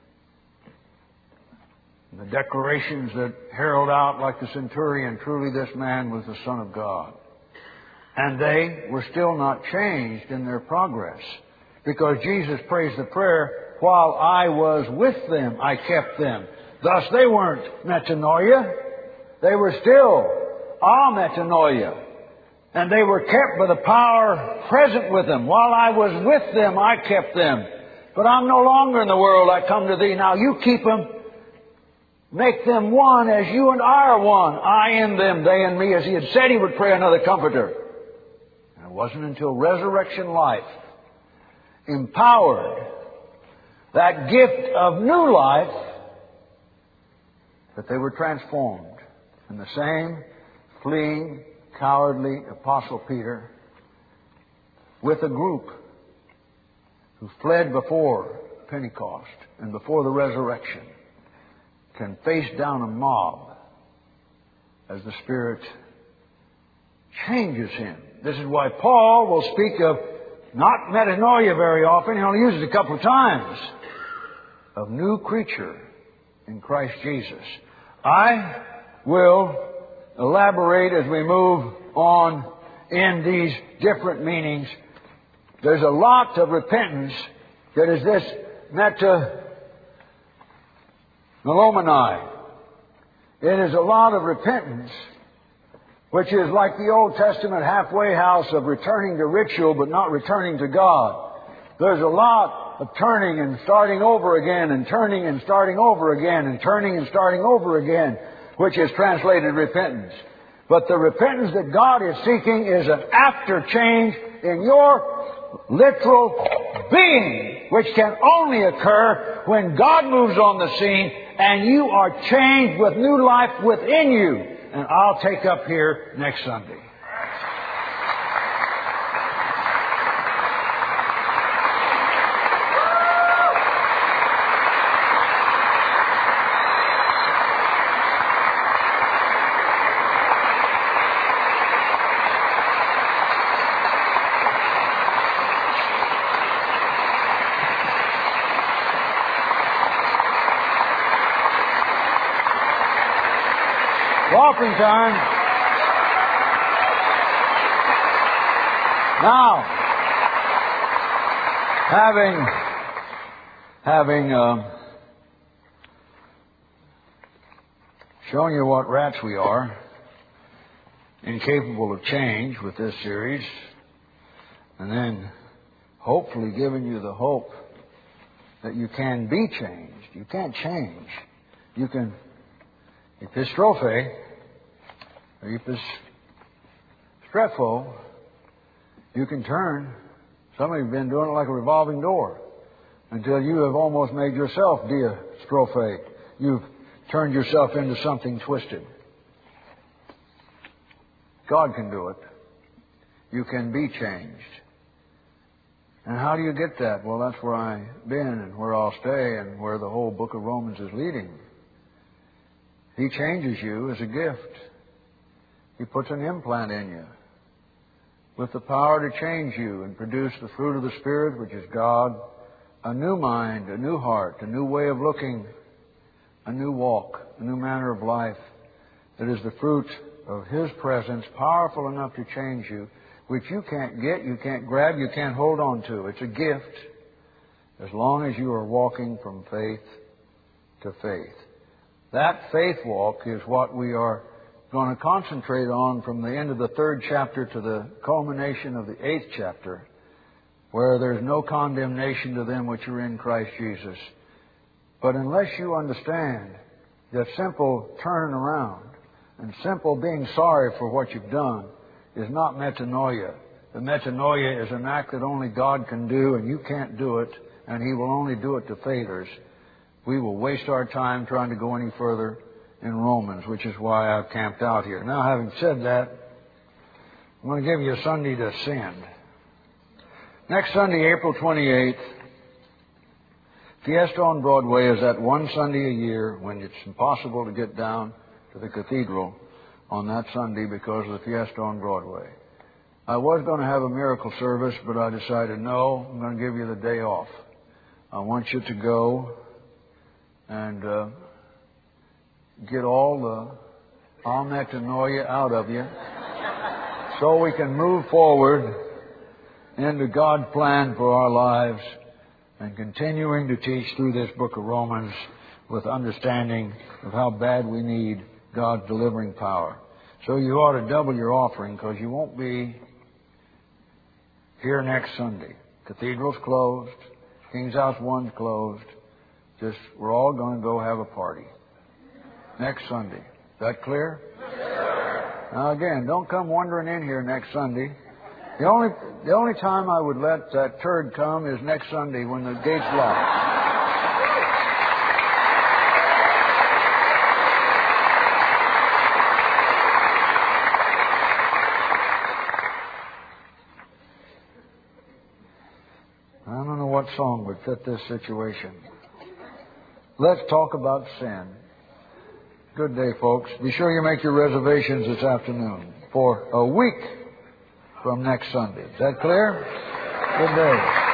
the declarations that herald out like the centurion, truly this man was the Son of God. And they were still not changed in their progress, because Jesus prays the prayer, while I was with them, I kept them. Thus they weren't metanoia. They were still ametanoia. And they were kept by the power present with them. While I was with them, I kept them. But I'm no longer in the world, I come to thee. Now you keep them. Make them one as you and I are one. I in them, they in me, as he had said he would pray another comforter. And it wasn't until resurrection life empowered that gift of new life that they were transformed. And the same fleeing, cowardly Apostle Peter, with a group who fled before Pentecost and before the resurrection, can face down a mob as the Spirit changes him. This is why Paul will speak of not metanoia very often, he only uses it a couple of times, of new creature in Christ Jesus. I will elaborate as we move on in these different meanings. There's a lot of repentance that is this metamelomai. It is a lot of repentance, which is like the Old Testament halfway house of returning to ritual but not returning to God. There's a lot of turning and starting over again, and turning and starting over again, and turning and starting over again, which is translated repentance. But the repentance that God is seeking is an after change in your literal being, which can only occur when God moves on the scene and you are changed with new life within you. And I'll take up here next Sunday. Offering time. Now, having having uh, shown you what rats we are, incapable of change with this series, and then hopefully given you the hope that you can be changed. You can't change. You can epistrophe, epis, strepho, you can turn. Some of you have been doing it like a revolving door until you have almost made yourself diastrophe. You've turned yourself into something twisted. God can do it. You can be changed. And how do you get that? Well, that's where I've been and where I'll stay and where the whole book of Romans is leading. He changes you as a gift. He puts an implant in you with the power to change you and produce the fruit of the Spirit, which is God, a new mind, a new heart, a new way of looking, a new walk, a new manner of life that is the fruit of His presence, powerful enough to change you, which you can't get, you can't grab, you can't hold on to. It's a gift as long as you are walking from faith to faith. That faith walk is what we are going to concentrate on from the end of the third chapter to the culmination of the eighth chapter, where there's no condemnation to them which are in Christ Jesus. But unless you understand that simple turning around and simple being sorry for what you've done is not metanoia. The metanoia is an act that only God can do, and you can't do it, and He will only do it to failures. We will waste our time trying to go any further in Romans, which is why I've camped out here. Now, having said that, I'm going to give you a Sunday to send. Next Sunday, April twenty-eighth, Fiesta on Broadway is that one Sunday a year when it's impossible to get down to the cathedral on that Sunday because of the Fiesta on Broadway. I was going to have a miracle service, but I decided, no, I'm going to give you the day off. I want you to go and uh, get all the metanoia out of you so we can move forward into God's plan for our lives and continuing to teach through this book of Romans with understanding of how bad we need God's delivering power. So you ought to double your offering because you won't be here next Sunday. Cathedral's closed. King's House one's closed. Just, we're all going to go have a party next Sunday. Is that clear? Yes. Now again, don't come wandering in here next Sunday. The only, the only time I would let that turd come is next Sunday when the gate's locked. I don't know what song would fit this situation. Let's talk about sin. Good day, folks. Be sure you make your reservations this afternoon for a week from next Sunday. Is that clear? Good day.